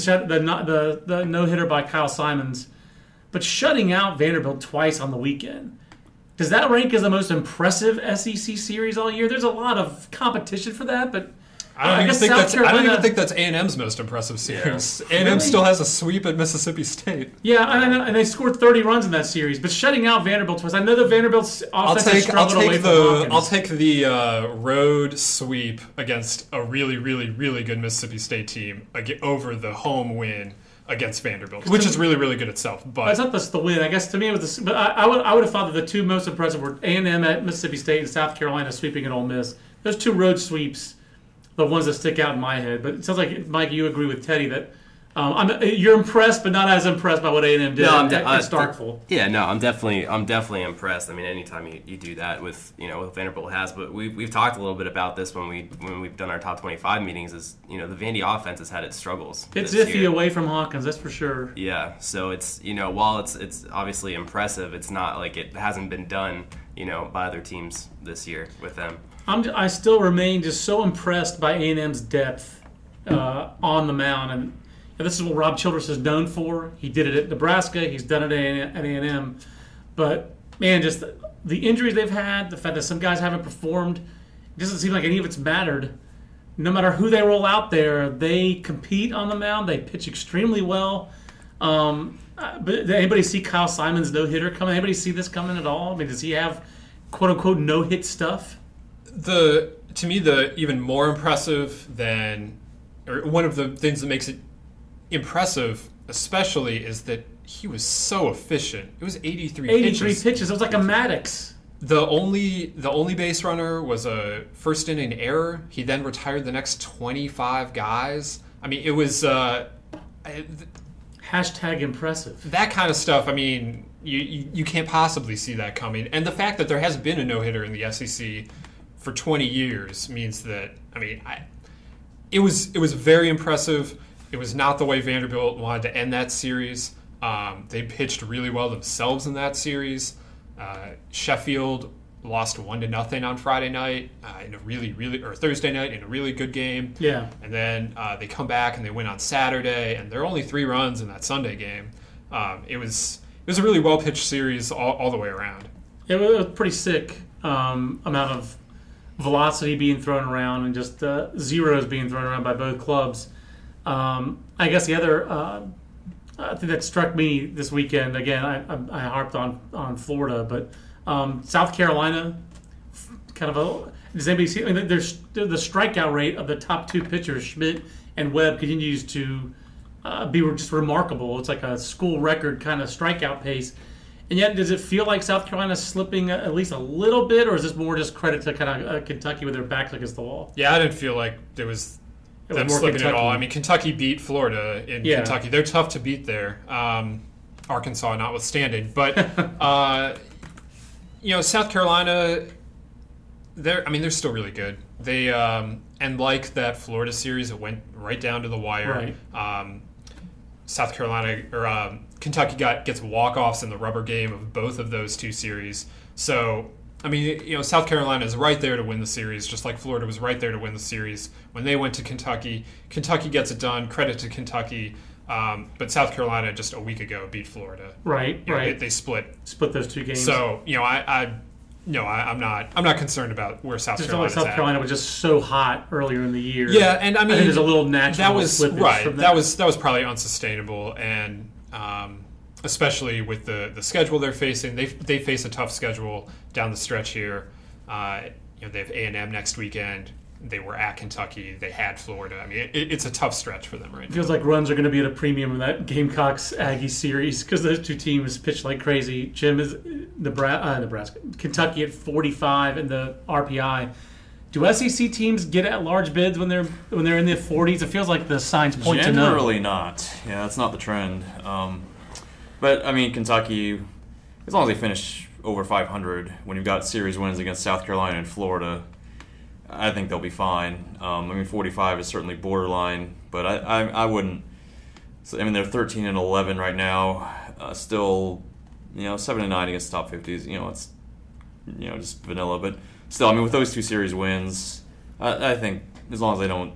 the no-hitter by Kyle Simons, but shutting out Vanderbilt twice on the weekend. Does that rank as the most impressive SEC series all year? There's a lot of competition for that, but I don't even think that's A&M's most impressive series. Yeah. A&M really? Still has a sweep at Mississippi State. Yeah, and they scored 30 runs in that series. But shutting out Vanderbilt twice, I know that Vanderbilt's offense has struggled away from Hawkins. I'll take the road sweep against a really, really, really good Mississippi State team over the home win against Vanderbilt, which is really, really good itself. But it's not the win. I guess to me it was but I would have thought that the two most impressive were A&M at Mississippi State and South Carolina sweeping at Ole Miss. Those two road sweeps, the ones that stick out in my head. But it sounds like, Mike, you agree with Teddy that you're impressed, but not as impressed by what A&M did at Starkville. I'm definitely impressed. I mean, anytime you do that with what Vanderbilt has, but we've talked a little bit about this when we've done our top 25 meetings. Is the Vandy offense has had its struggles. It's iffy away from Hawkins, that's for sure. Yeah, so it's while it's obviously impressive, it's not like it hasn't been done by other teams this year with them. I still remain just so impressed by A&M's depth on the mound, and this is what Rob Childress is known for. He did it at Nebraska. He's done it at A&M. But, man, just the injuries they've had, the fact that some guys haven't performed, it doesn't seem like any of it's mattered. No matter who they roll out there, they compete on the mound. They pitch extremely well. But did anybody see Kyle Simons' no-hitter coming? Anybody see this coming at all? I mean, does he have, quote-unquote, no-hit stuff? The to me, the even more impressive than, or one of the things that makes it impressive, especially, is that he was so efficient. It was 83 pitches. It was like a Maddox. The only base runner was a first inning error. He then retired the next 25 guys. I mean, it was hashtag impressive. That kind of stuff. I mean, you can't possibly see that coming. And the fact that there has been a no-hitter in the SEC for 20 years means that, I mean, it was very impressive. It was not the way Vanderbilt wanted to end that series. They pitched really well themselves in that series. Sheffield lost 1-0 on Friday night in a or Thursday night in a really good game. Yeah. And then they come back and they win on Saturday, and there are only 3 runs in that Sunday game. It was a really well pitched series all the way around. It was pretty sick amount of velocity being thrown around and just zeros being thrown around by both clubs. I guess the other thing that struck me this weekend, again, I harped on Florida, but South Carolina, kind of a, does anybody see? I mean, there's the strikeout rate of the top 2 pitchers, Schmidt and Webb, continues to be just remarkable. It's like a school record kind of strikeout pace. And yet, does it feel like South Carolina's slipping at least a little bit, or is this more just credit to kind of Kentucky with their backs against the wall? Yeah, I didn't feel like there was them slipping at all. I mean, Kentucky beat Florida in Kentucky. They're tough to beat there, Arkansas notwithstanding. But South Carolina, they're still really good. They and like that Florida series, it went right down to the wire. Right. South Carolina or Kentucky gets walk-offs in the rubber game of both of those 2 series. So, I mean, South Carolina is right there to win the series, just like Florida was right there to win the series when they went to Kentucky. Kentucky gets it done. Credit to Kentucky. But South Carolina just a week ago beat Florida. Right. They split those 2 games. So, I'm not concerned about where South Carolina's South Carolina was just so hot earlier in the year. Yeah, and I mean, there's a little natural that was slippage right. from That was probably unsustainable, and especially with the schedule they're facing, they face a tough schedule down the stretch here. They have A&M next weekend. They were at Kentucky. They had Florida. I mean, it's a tough stretch for them right now. It feels like runs are going to be at a premium in that Gamecocks-Aggie series because those 2 teams pitch like crazy. Jim is Nebraska, Kentucky at 45 in the RPI. Do SEC teams get at large bids when they're in the 40s? It feels like the signs point to no. Generally not. Yeah, that's not the trend. But I mean, Kentucky, as long as they finish over 500, when you've got series wins against South Carolina and Florida, I think they'll be fine. I mean, 45 is certainly borderline, but I wouldn't. So, I mean, they're 13-11 right now. Still, 7-9 against top 50s. It's just vanilla. But still, I mean, with those 2 series wins, I think as long as they don't,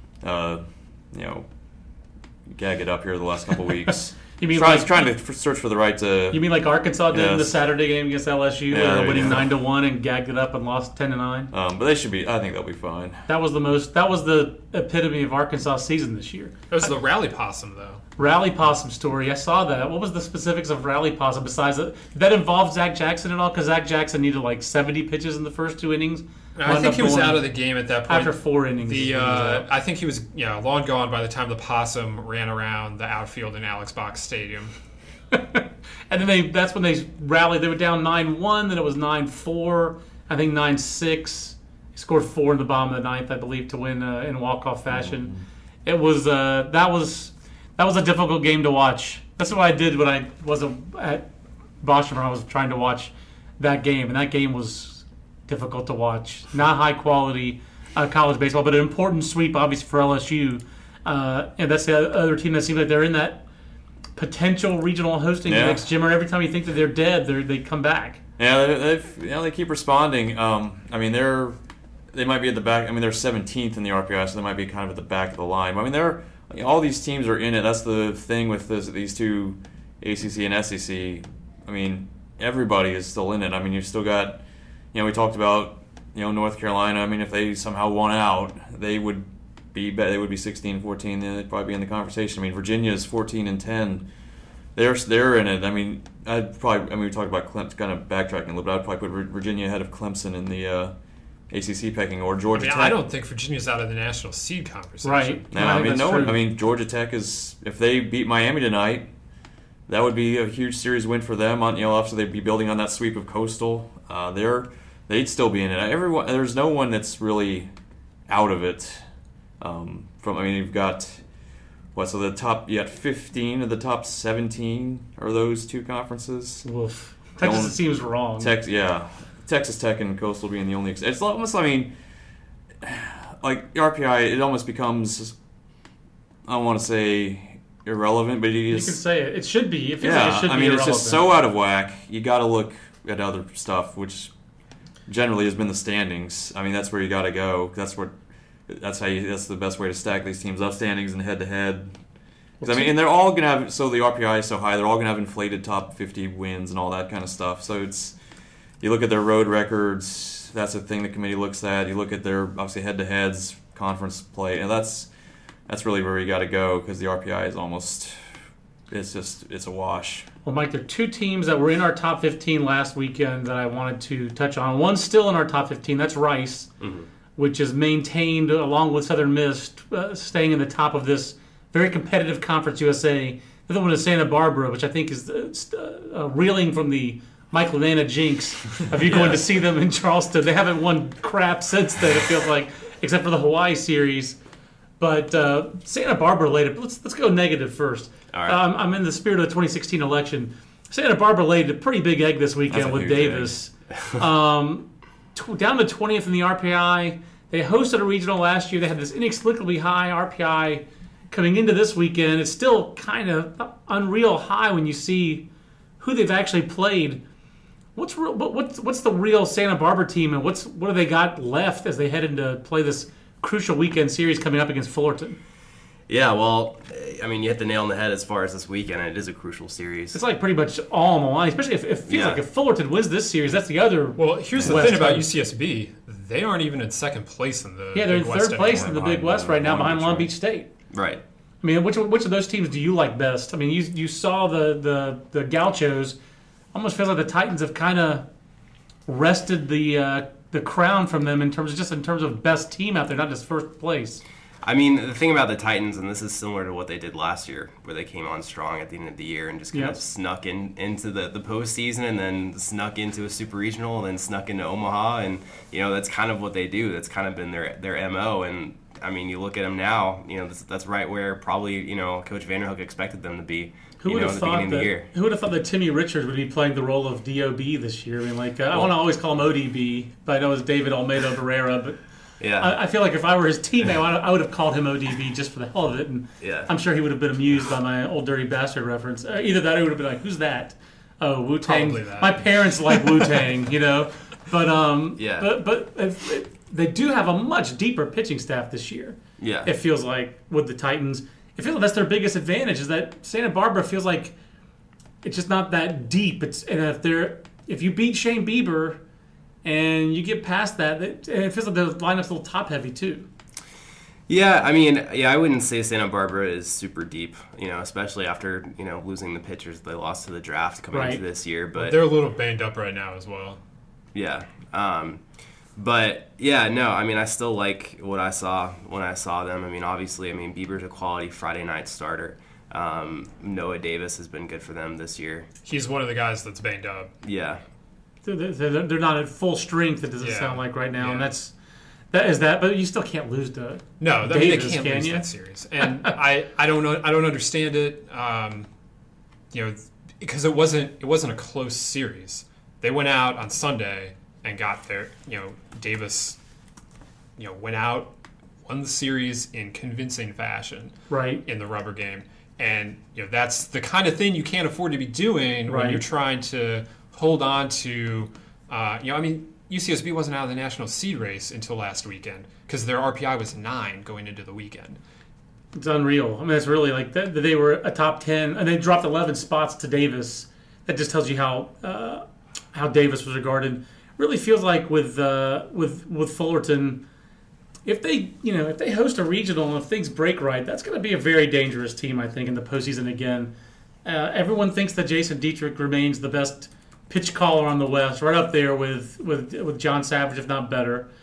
gag it up here the last couple weeks. You mean trying to search for the right to? You mean like Arkansas did in the Saturday game against LSU, where they're winning 9-1 and gagged it up and lost 10-9? But they should be. I think they'll be fine. That was the epitome of Arkansas season this year. It was the Rally Possum, though. Rally Possum story. I saw that. What was the specifics of Rally Possum besides that? Did that involve Zach Jackson at all? Because Zach Jackson needed like 70 pitches in the first 2 innings. I think he was out of the game at that point. After 4 innings. I think he was long gone by the time the Possum ran around the outfield in Alex Box Stadium. And then that's when they rallied. They were down 9-1, then it was 9-4, I think 9-6. He scored 4 in the bottom of the 9th, I believe, to win in walk-off fashion. It was that was a difficult game to watch. That's what I did when I was at Boston. I was trying to watch that game, and that game was difficult to watch. Not high quality college baseball, but an important sweep, obviously, for LSU. And that's the other team that seems like they're in that potential regional hosting mix. Jimmer, every time you think that they're dead, they come back. Yeah, they keep responding. I mean, they might be at the back. I mean, they're 17th in the RPI, so they might be kind of at the back of the line. I mean, all these teams are in it. That's the thing with these 2, ACC and SEC. I mean, everybody is still in it. I mean, you've still got, we talked about, North Carolina. I mean, if they somehow won out, they would be 16-14. They'd probably be in the conversation. I mean, Virginia's 14-10. They're in it. I mean, we talked about Clemson, kind of backtracking a little bit. I'd probably put Virginia ahead of Clemson in the ACC pecking order. Georgia Tech. I don't think Virginia's out of the national seed conversation. Right. No, I mean, Georgia Tech is, if they beat Miami tonight, that would be a huge series win for them. Obviously they'd be building on that sweep of Coastal. They'd still be in it. There's no one that's really out of it. You've got so the top. You got 15 of the top 17 are those two conferences. Oof. Texas seems wrong. Texas Tech and Coastal being the only. It's almost. Like RPI, it almost becomes. I don't want to say irrelevant, but you can say it. It should be. It feels like it should be irrelevant. It's just so out of whack. You got to look at other stuff, which generally has been the standings. I mean, that's where you got to go. That's the best way to stack these teams up, standings and head to head. And they're all gonna have. So the RPI is so high, they're all gonna have inflated top 50 wins and all that kind of stuff. So you look at their road records. That's the thing the committee looks at. You look at their obviously head to heads, conference play, and that's really where you got to go because the RPI is almost. It's a wash. Well, Mike, there are two teams that were in our top 15 last weekend that I wanted to touch on. One's still in our top 15. That's Rice, which is maintained along with Southern Miss, staying in the top of this very competitive Conference USA. The other one is Santa Barbara, which I think is reeling from the Mike Lananna jinx of you going to see them in Charleston. They haven't won crap since then, it feels like, except for the Hawaii series. But Santa Barbara later. Let's go negative first. All right. I'm in the spirit of the 2016 election. Santa Barbara laid a pretty big egg this weekend with Davis. Down to 20th in the RPI. They hosted a regional last year. They had this inexplicably high RPI coming into this weekend. It's still kind of unreal high when you see who they've actually played. What's the real Santa Barbara team, and what do they got left as they head into play this crucial weekend series coming up against Fullerton? Yeah, well, I mean, you hit the nail on the head as far as this weekend. It is a crucial series. It's like pretty much all on the line, especially if it feels like if Fullerton wins this series, that's the other. Well, here's the thing about UCSB. They aren't even in second place in the they're Big in West third place anymore. in the Big West right now behind Long Beach State. Right. I mean, which of those teams do you like best? I mean, you saw the Gauchos. Almost feels like the Titans have kind of wrested the crown from them in terms of best team out there, not just first place. I mean, the thing about the Titans, and this is similar to what they did last year, where they came on strong at the end of the year and just kind of snuck into the postseason, and then snuck into a super regional, and then snuck into Omaha, and that's kind of what they do. That's kind of been their MO, and I mean, you look at them now, that's right where probably Coach Vanderhook expected them to be. Who would have thought that Timmy Richards would be playing the role of DOB this year? I mean, I want to always call him ODB, but I know it's David Almeida Barrera, but. Yeah. I feel like if I were his teammate, I would have called him ODB just for the hell of it, and I'm sure he would have been amused by my Old Dirty Bastard reference. Either that, or he would have been like, "Who's that?" Oh, Wu-Tang. My parents like Wu-Tang, But they do have a much deeper pitching staff this year. Yeah. It feels like with the Titans, it feels like that's their biggest advantage is that Santa Barbara feels like it's just not that deep. If you beat Shane Bieber. And you get past that, it feels like the lineup's a little top-heavy, too. Yeah, I mean, I wouldn't say Santa Barbara is super deep, especially after, losing the pitchers they lost to the draft coming into this year. But they're a little banged up right now as well. Yeah. But, yeah, no, I mean, I still like what I saw when I saw them. I mean, obviously, Bieber's a quality Friday night starter. Noah Davis has been good for them this year. He's one of the guys that's banged up. Yeah. They're not at full strength. It doesn't sound like right now, and that. But you still can't lose to Davis, they can't lose you? that series, and I don't know. I don't understand it. Because it wasn't a close series. They went out on Sunday and got their. Davis. Went out, won the series in convincing fashion. Right. In the rubber game, and that's the kind of thing you can't afford to be doing when you're trying to. Hold on to, UCSB wasn't out of the national seed race until last weekend because their RPI was 9 going into the weekend. It's unreal. I mean, it's really like that. They were a top 10, and they dropped 11 spots to Davis. That just tells you how Davis was regarded. Really feels like with Fullerton, if they host a regional and if things break right, that's going to be a very dangerous team. I think in the postseason again. Everyone thinks that Jason Dietrich remains the best pitch caller on the West, right up there with John Savage, if not better.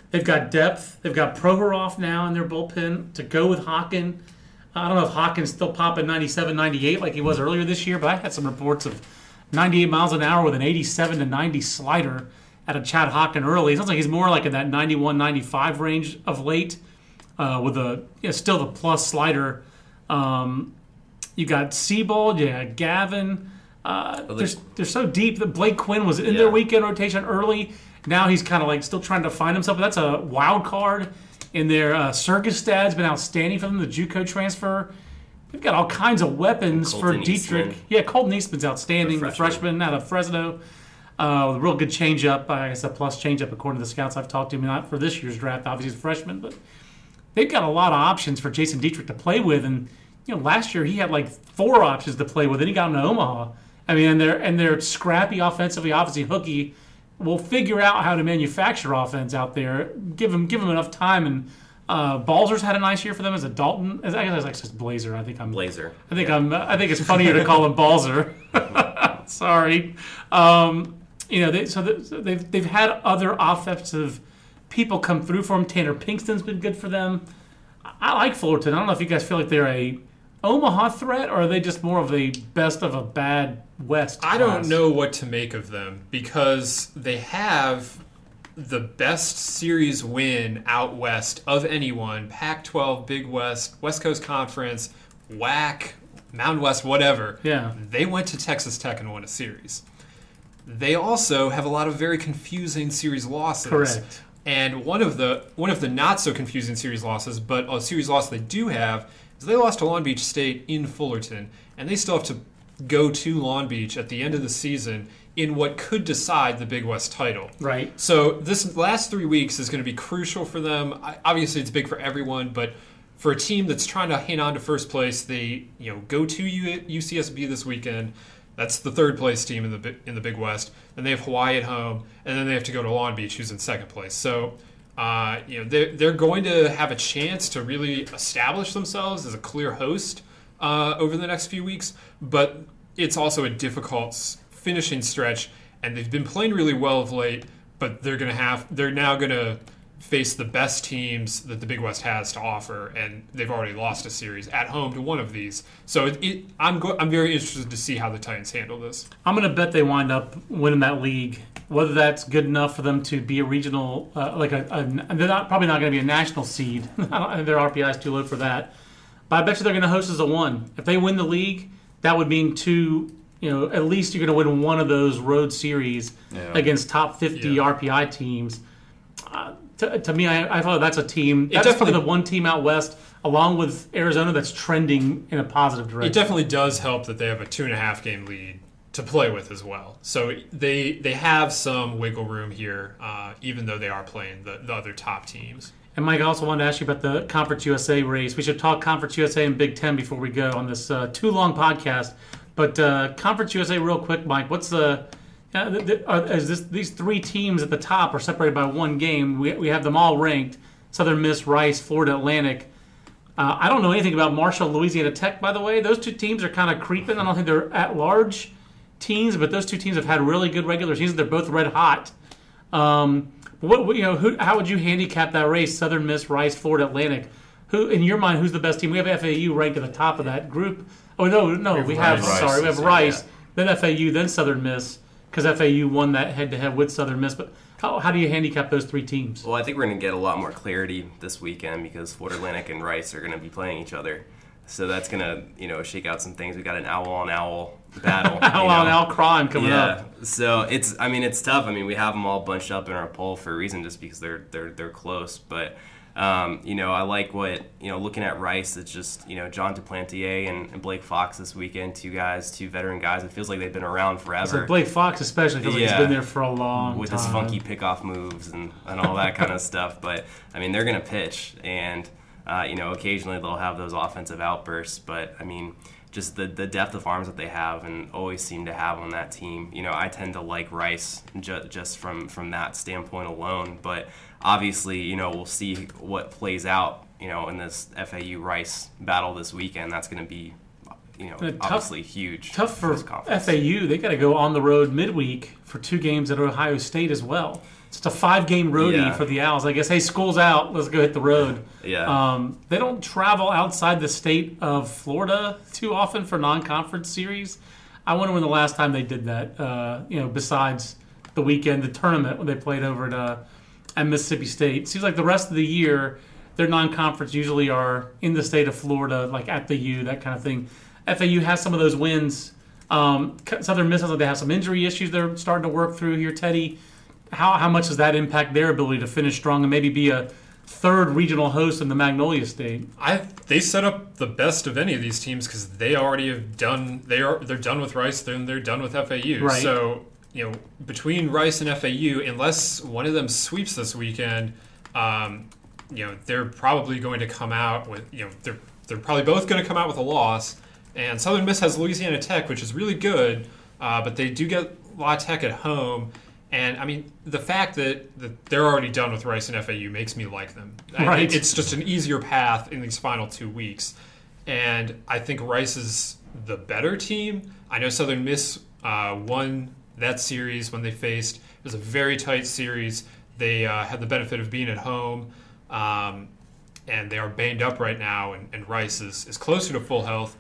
They've got depth. They've got Prohorov now in their bullpen to go with Hawken. I don't know if Hawken's still popping 97, 98 like he was earlier this year, but I had some reports of 98 miles an hour with an 87 to 90 slider out of Chad Hawken early. It sounds like he's more like in that 91, 95 range of late with still the plus slider. You got Seabold, Gavin. They're so deep that Blake Quinn was in their weekend rotation early. Now he's kind of like still trying to find himself. But that's a wild card in their Sergestad's been outstanding for them, the JUCO transfer. They've got all kinds of weapons for Dietrich. Eastman. Yeah, Colton Eastman's outstanding, the freshman out of Fresno. With a real good changeup. I guess a plus changeup according to the scouts I've talked to. Not for this year's draft, obviously he's a freshman, but they've got a lot of options for Jason Dietrich to play with. And last year he had like 4 options to play with, and he got into Omaha. I mean, and they're scrappy offensively. Obviously, Hookie will figure out how to manufacture offense out there. Give him enough time. And Balzer's had a nice year for them as a Dalton. I guess it's just Blazer. I think Blazer. I think it's funnier to call him Balzer. Sorry. They've had other offensive people come through for them. Tanner Pinkston's been good for them. I like Fullerton. I don't know if you guys feel like they're a Omaha threat, or are they just more of the best of a bad West class? I don't know what to make of them because they have the best series win out west of anyone. Pac-12, Big West, West Coast Conference, WAC, Mountain West, whatever. Yeah. They went to Texas Tech and won a series. They also have a lot of very confusing series losses. Correct. And one of the not so confusing series losses, but a series loss they do have, is they lost to Long Beach State in Fullerton, and they still have to go to Long Beach at the end of the season in what could decide the Big West title. Right. So this last 3 weeks is going to be crucial for them. Obviously, it's big for everyone, but for a team that's trying to hang on to first place, they go to UCSB this weekend. That's the third place team in the Big West. Then they have Hawaii at home, and then they have to go to Long Beach, who's in second place. So they're going to have a chance to really establish themselves as a clear host over the next few weeks. But it's also a difficult finishing stretch, and they've been playing really well of late. But they're now going to face the best teams that the Big West has to offer, and they've already lost a series at home to one of these. So I'm very interested to see how the Titans handle this. I'm going to bet they wind up winning that league. Whether that's good enough for them to be a regional, they're probably not going to be a national seed. Their RPI is too low for that. But I bet you they're going to host as a 1. If they win the league, that would mean 2. At least you're going to win one of those road series against top 50 RPI teams. To me, I thought that's a team. That's probably the one team out west, along with Arizona, that's trending in a positive direction. It definitely does help that they have a 2.5 game lead to play with as well. So they have some wiggle room here, even though they are playing the other top teams. And Mike, I also wanted to ask you about the Conference USA race. We should talk Conference USA and Big Ten before we go on this too long podcast. But Conference USA, real quick, Mike, what's these 3 teams at the top are separated by 1 game. We have them all ranked: Southern Miss, Rice, Florida Atlantic. I don't know anything about Marshall, Louisiana Tech, by the way. Those 2 teams are kind of creeping. I don't think they're at-large teams, but those 2 teams have had really good regular seasons. They're both red hot. How would you handicap that race? Southern Miss, Rice, Florida Atlantic. Who, in your mind, who's the best team? We have FAU ranked at the top of that group. Oh no, we have Rice, then FAU, then Southern Miss, because FAU won that head-to-head with Southern Miss. But how do you handicap those 3 teams? Well, I think we're going to get a lot more clarity this weekend because Florida Atlantic and Rice are going to be playing each other. So that's going to, shake out some things. We've got an owl-on-owl battle. Owl-on-owl crime coming up. Yeah, so it's tough. We have them all bunched up in our poll for a reason, just because they're close. But I like what, looking at Rice, it's just, John Duplantier and Blake Fox this weekend, 2 veteran guys. It feels like they've been around forever. So Blake Fox especially feels like he's been there for a long time. With his funky pickoff moves and all that kind of stuff. But, they're going to pitch, and, occasionally they'll have those offensive outbursts. But, just the depth of arms that they have and always seem to have on that team. I tend to like Rice just from that standpoint alone. But obviously, we'll see what plays out, in this FAU Rice battle this weekend. That's going to be, obviously huge. Tough for FAU. They got to go on the road midweek for 2 games at Ohio State as well. It's a 5-game roadie for the Owls. I guess, hey, school's out. Let's go hit the road. Yeah. They don't travel outside the state of Florida too often for non-conference series. I wonder when the last time they did that, besides the weekend, the tournament when they played over at Mississippi State. Seems like the rest of the year, their non-conference usually are in the state of Florida, like at the U, that kind of thing. FAU has some of those wins. Southern Miss, they have some injury issues they're starting to work through here. Teddy, how much does that impact their ability to finish strong and maybe be a third regional host in the Magnolia State? They set up the best of any of these teams because they already have done. They're done with Rice. Then they're done with FAU. Right. So between Rice and FAU, unless one of them sweeps this weekend, they're probably going to come out with they're probably both going to come out with a loss. And Southern Miss has Louisiana Tech, which is really good, but they do get La Tech at home. And, I mean, the fact that they're already done with Rice and FAU makes me like them. Right. It's just an easier path in these final 2 weeks. And I think Rice is the better team. I know Southern Miss won that series when they faced. It was a very tight series. They had the benefit of being at home. And they are banged up right now, and Rice is closer to full health.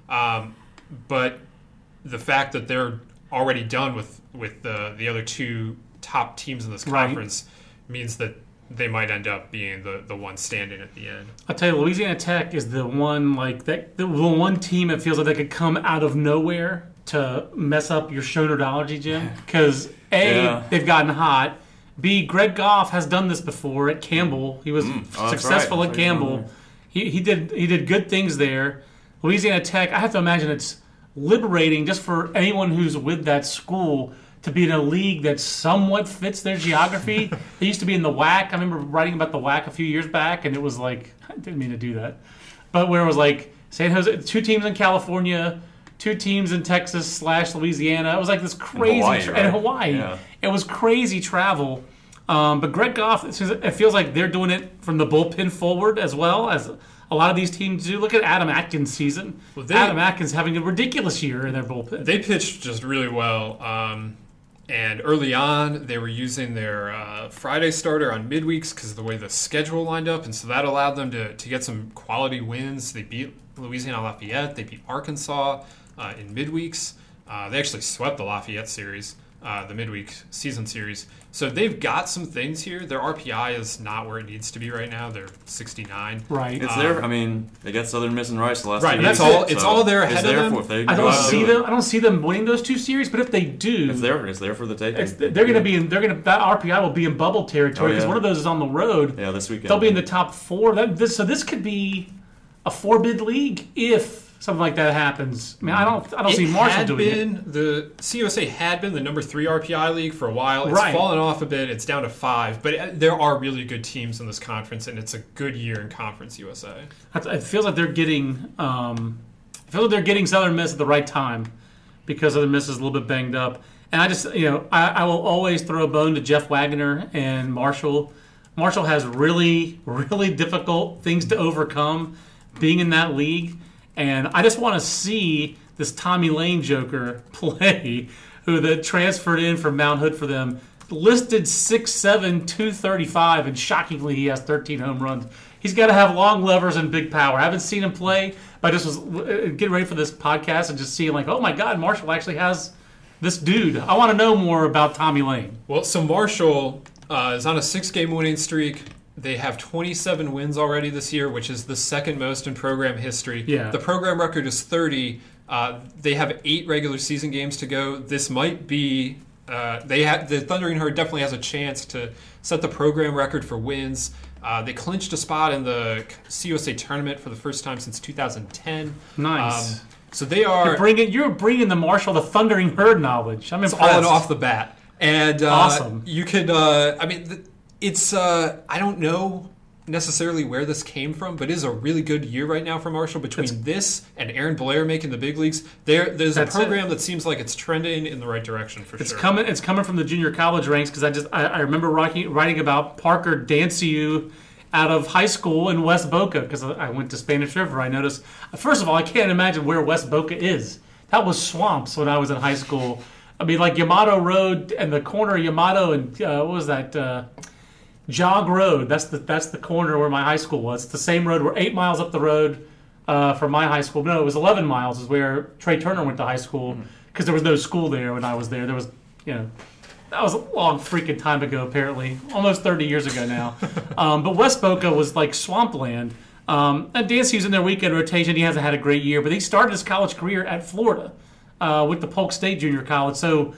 But the fact that they're already done with the other two top teams in this conference means that they might end up being the one standing at the end. I'll tell you, Louisiana Tech is the one the one team that feels like they could come out of nowhere to mess up your Schonerdology, Jim. Because they've gotten hot. B, Greg Goff has done this before at Campbell. He was successful at Campbell. He did good things there. Louisiana Tech, I have to imagine it's liberating just for anyone who's with that school to be in a league that somewhat fits their geography. They used to be in the WAC. I remember writing about the WAC a few years back, and it was like, I didn't mean to do that. But where it was like San Jose, 2 teams in California, 2 teams in Texas / Louisiana. It was like this crazy and Hawaii. Yeah. It was crazy travel. But Greg Goff, it feels like they're doing it from the bullpen forward as well as a lot of these teams do. Look at Adam Atkins' season. Adam Atkins having a ridiculous year in their bullpen. They pitched just really well. And early on, they were using their Friday starter on midweeks because of the way the schedule lined up. And so that allowed them to get some quality wins. They beat Louisiana Lafayette. They beat Arkansas in midweeks. They actually swept the Lafayette series, the midweek season series. So they've got some things here. Their RPI is not where it needs to be right now. They're 69. Right. It's there. I mean, they got Southern Miss and Rice the last 2 Right. years. That's all. It's all there ahead of them. I don't see them winning those 2 series, but if they do, It's there for the taking. they're going to be in. That RPI will be in bubble territory because one of those is on the road. Yeah, this weekend. They'll be in the top 4. So this could be a 4-bid league if something like that happens. I mean, I don't see Marshall doing it. The CUSA had been the number 3 RPI league for a while. It's fallen off a bit. It's down to 5. But there are really good teams in this conference, and it's a good year in Conference USA. It feels like they're getting. Southern Miss at the right time because Southern Miss is a little bit banged up. And I just, I will always throw a bone to Jeff Wagner and Marshall. Marshall has really, really difficult things to overcome being in that league. And I just want to see this Tommy Lane joker play, who that transferred in from Mount Hood for them, listed 6'7", 235, and shockingly he has 13 home runs. He's got to have long levers and big power. I haven't seen him play, but I just was getting ready for this podcast and just seeing like, oh my God, Marshall actually has this dude. I want to know more about Tommy Lane. Well, so Marshall is on a 6-game winning streak. They have 27 wins already this year, which is the second most in program history. Yeah. The program record is 30. They have 8 regular season games to go. This might be the Thundering Herd definitely has a chance to set the program record for wins. They clinched a spot in the CUSA tournament for the first time since 2010. Nice. So they are You're bringing the Marshall the Thundering Herd knowledge. I'm impressed. all off the bat, and awesome. You could. It's I don't know necessarily where this came from, but it is a really good year right now for Marshall. Between this and Aaron Blair making the big leagues, there's a program that seems like it's trending in the right direction for sure. It's coming from the junior college ranks because I remember writing about Parker Danciu out of high school in West Boca because I went to Spanish River. I noticed, first of all, I can't imagine where West Boca is. That was swamps when I was in high school. I mean, like Yamato Road and the corner of Yamato and what was that? Jog Road. That's the corner where my high school was. It's the same road. We're 8 miles up the road from my high school. No, it was 11 miles is where Trey Turner went to high school because there was no school there when I was there. There was, that was a long freaking time ago, apparently. Almost 30 years ago now. But West Boca was like swampland. And Dancy's in their weekend rotation. He hasn't had a great year, but he started his college career at Florida with the Polk State Junior College. So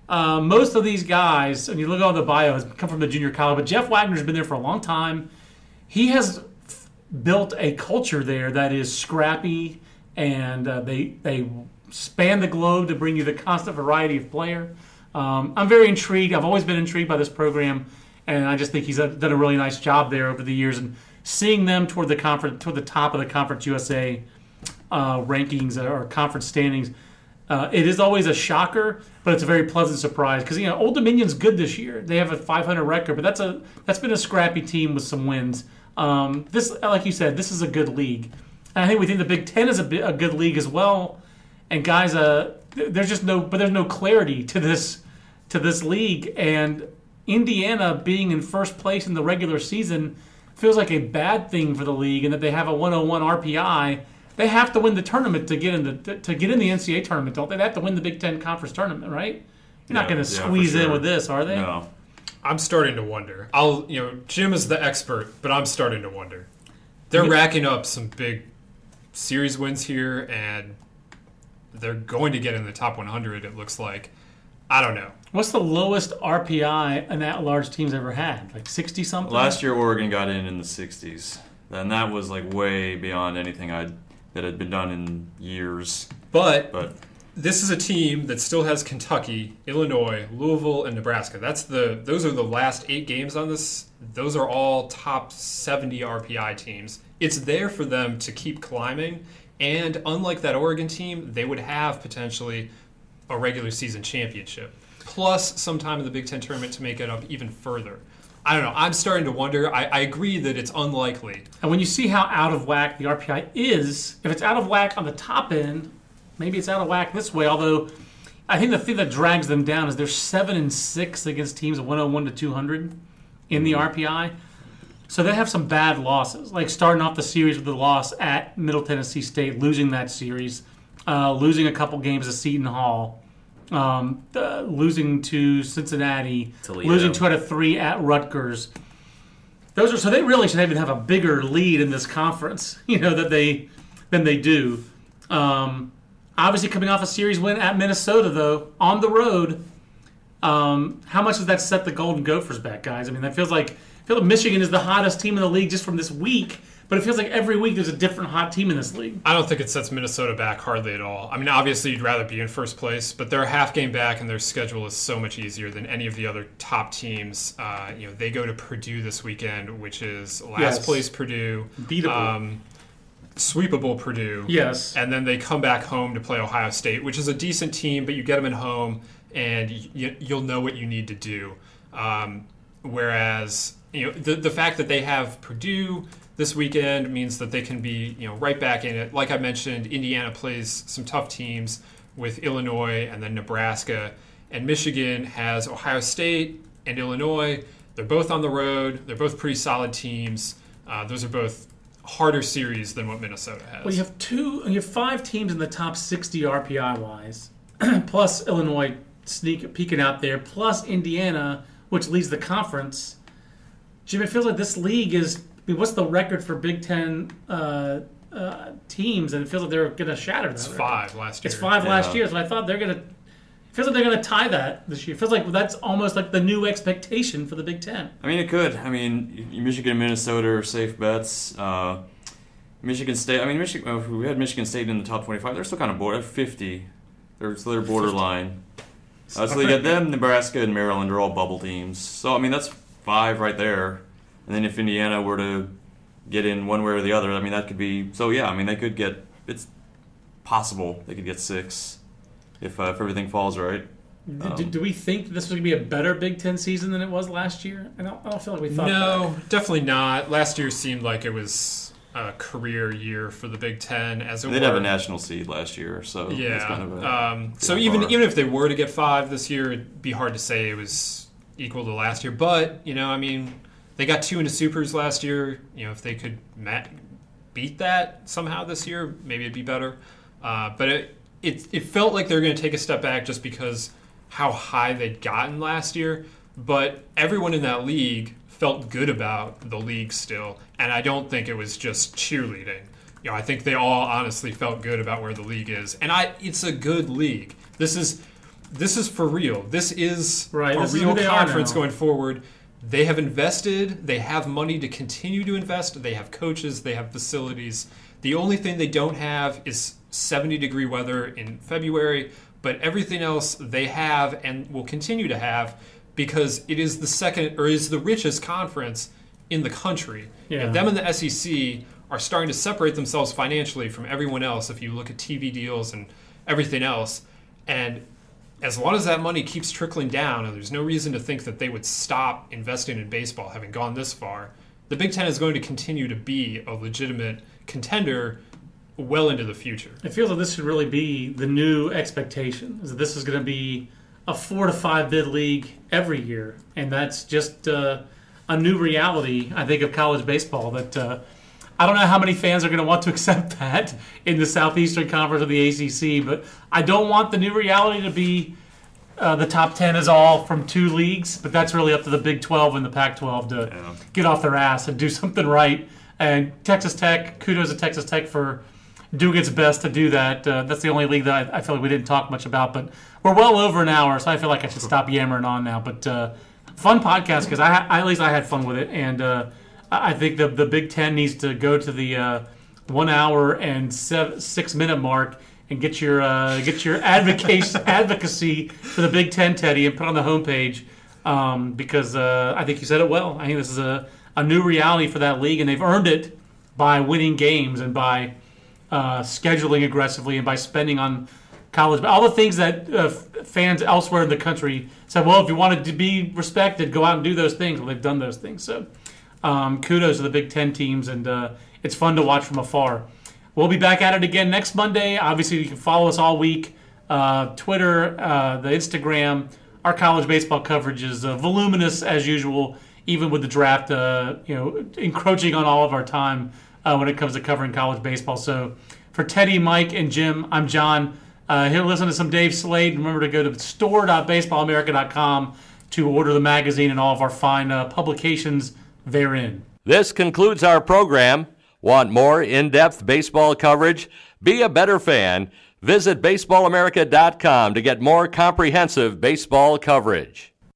most of these guys, and you look at all the bios, come from the junior college, but Jeff Wagner's been there for a long time. He has built a culture there that is scrappy, and they span the globe to bring you the constant variety of player. I'm very intrigued. I've always been intrigued by this program, and I just think he's done a really nice job there over the years. And seeing them toward the top of the Conference USA rankings or conference standings, it is always a shocker, but it's a very pleasant surprise because Old Dominion's good this year. They have a 500 record, but that's been a scrappy team with some wins. This, like you said, this is a good league. And I think we think the Big Ten is a good league as well. And guys, there's no clarity to this league. And Indiana being in first place in the regular season feels like a bad thing for the league, and that they have a 101 RPI. They have to win the tournament to get in the NCAA tournament, don't they? They have to win the Big Ten Conference tournament, right? You're not going to squeeze in with this, are they? No. I'm starting to wonder. Jim is the expert, but I'm starting to wonder. They're racking up some big series wins here, and they're going to get in the top 100, it looks like. I don't know. What's the lowest RPI an at-large team's ever had? Like 60-something? Last year, Oregon got in the 60s. And that was like way beyond anything that had been done in years. But this is a team that still has Kentucky, Illinois, Louisville, and Nebraska. Those are the last 8 games on this. Those are all top 70 RPI teams. It's there for them to keep climbing. And unlike that Oregon team, they would have potentially a regular season championship, plus some time in the Big Ten tournament to make it up even further. I don't know. I'm starting to wonder. I agree that it's unlikely. And when you see how out of whack the RPI is, if it's out of whack on the top end, maybe it's out of whack this way. Although I think the thing that drags them down is they're 7-6 against teams of 101 to 200 in the RPI. So they have some bad losses, like starting off the series with the loss at Middle Tennessee State, losing that series, losing a couple games at Seton Hall, losing to Cincinnati, Toledo. losing 2 out of 3 at Rutgers. So they really should even have a bigger lead in this conference, than they do. Obviously, coming off a series win at Minnesota, though, on the road, how much does that set the Golden Gophers back, guys? I mean, I feel like Michigan is the hottest team in the league just from this week. But it feels like every week there's a different hot team in this league. I don't think it sets Minnesota back hardly at all. I mean, obviously you'd rather be in first place, but they're a half game back and their schedule is so much easier than any of the other top teams. They go to Purdue this weekend, which is last place Purdue. Beatable. Sweepable Purdue. Yes. And then they come back home to play Ohio State, which is a decent team, but you get them at home and you'll know what you need to do. Whereas, the fact that they have Purdue this weekend means that they can be, right back in it. Like I mentioned, Indiana plays some tough teams with Illinois and then Nebraska. And Michigan has Ohio State and Illinois. They're both on the road. They're both pretty solid teams. Those are both harder series than what Minnesota has. Well, you have 5 teams in the top 60 RPI-wise, plus Illinois peeking out there, plus Indiana, which leads the conference. Jim, it feels like this league is... what's the record for Big Ten teams? And it feels like they're going to shatter that. It's 5 last year. It's 5 last year, so I thought they're going to. It feels like they're going to tie that this year. It feels like that's almost like the new expectation for the Big Ten. I mean, it could. I mean, Michigan and Minnesota are safe bets. Michigan State. I mean, we had Michigan State in the top 25. They're still kind of border 50. They're borderline. So you got them, Nebraska, and Maryland are all bubble teams. So I mean, that's 5 right there. And then if Indiana were to get in one way or the other, I mean, that could be... So, yeah, I mean, they could get... It's possible they could get 6 if everything falls right. Do we think this was going to be a better Big Ten season than it was last year? I don't feel like we thought No, definitely not. Last year seemed like it was career year for the Big Ten, as it were. They'd have a national seed last year, so yeah. it's kind of so even if they were to get 5 this year, it'd be hard to say it was equal to last year. But they got 2 into supers last year. If they could beat that somehow this year, maybe it'd be better. But it felt like they were going to take a step back just because how high they'd gotten last year. But everyone in that league felt good about the league still, and I don't think it was just cheerleading. I think they all honestly felt good about where the league is, and it's a good league. This is for real. This is a real conference going forward. They have invested. They have money to continue to invest. They have coaches. They have facilities. The only thing they don't have is 70-degree weather in February, but everything else they have and will continue to have, because it is the richest conference in the country. Yeah. And them and the SEC are starting to separate themselves financially from everyone else if you look at TV deals and everything else. And as long as that money keeps trickling down, and there's no reason to think that they would stop investing in baseball having gone this far, the Big Ten is going to continue to be a legitimate contender well into the future. It feels like this should really be the new expectation, is that this is going to be a 4 to 5 bid league every year, and that's just a new reality, I think, of college baseball. That I don't know how many fans are going to want to accept that in the Southeastern Conference of the ACC, but I don't want the new reality to be the top 10 is all from 2 leagues, but that's really up to the Big 12 and the Pac-12 to get off their ass and do something right. And Texas Tech, kudos to Texas Tech for doing its best to do that. That's the only league that I feel like we didn't talk much about, but we're well over an hour, so I feel like I should stop yammering on now. But fun podcast, because at least I had fun with it, and I think the Big Ten needs to go to the 1 hour and 6 minute mark and get your advocacy for the Big Ten, Teddy, and put on the homepage, because I think you said it well. I think this is a new reality for that league, and they've earned it by winning games and by scheduling aggressively and by spending on college. But all the things that fans elsewhere in the country said, well, if you wanted to be respected, go out and do those things. Well, they've done those things. So kudos to the Big Ten teams, and it's fun to watch from afar. We'll be back at it again next Monday. Obviously, you can follow us all week. Twitter, the Instagram. Our college baseball coverage is voluminous as usual, even with the draft encroaching on all of our time when it comes to covering college baseball. So for Teddy, Mike, and Jim, I'm John. Here, listen to some Dave Slade. Remember to go to store.baseballamerica.com to order the magazine and all of our fine publications therein. This concludes our program. Want more in-depth baseball coverage? Be a better fan. Visit baseballamerica.com to get more comprehensive baseball coverage.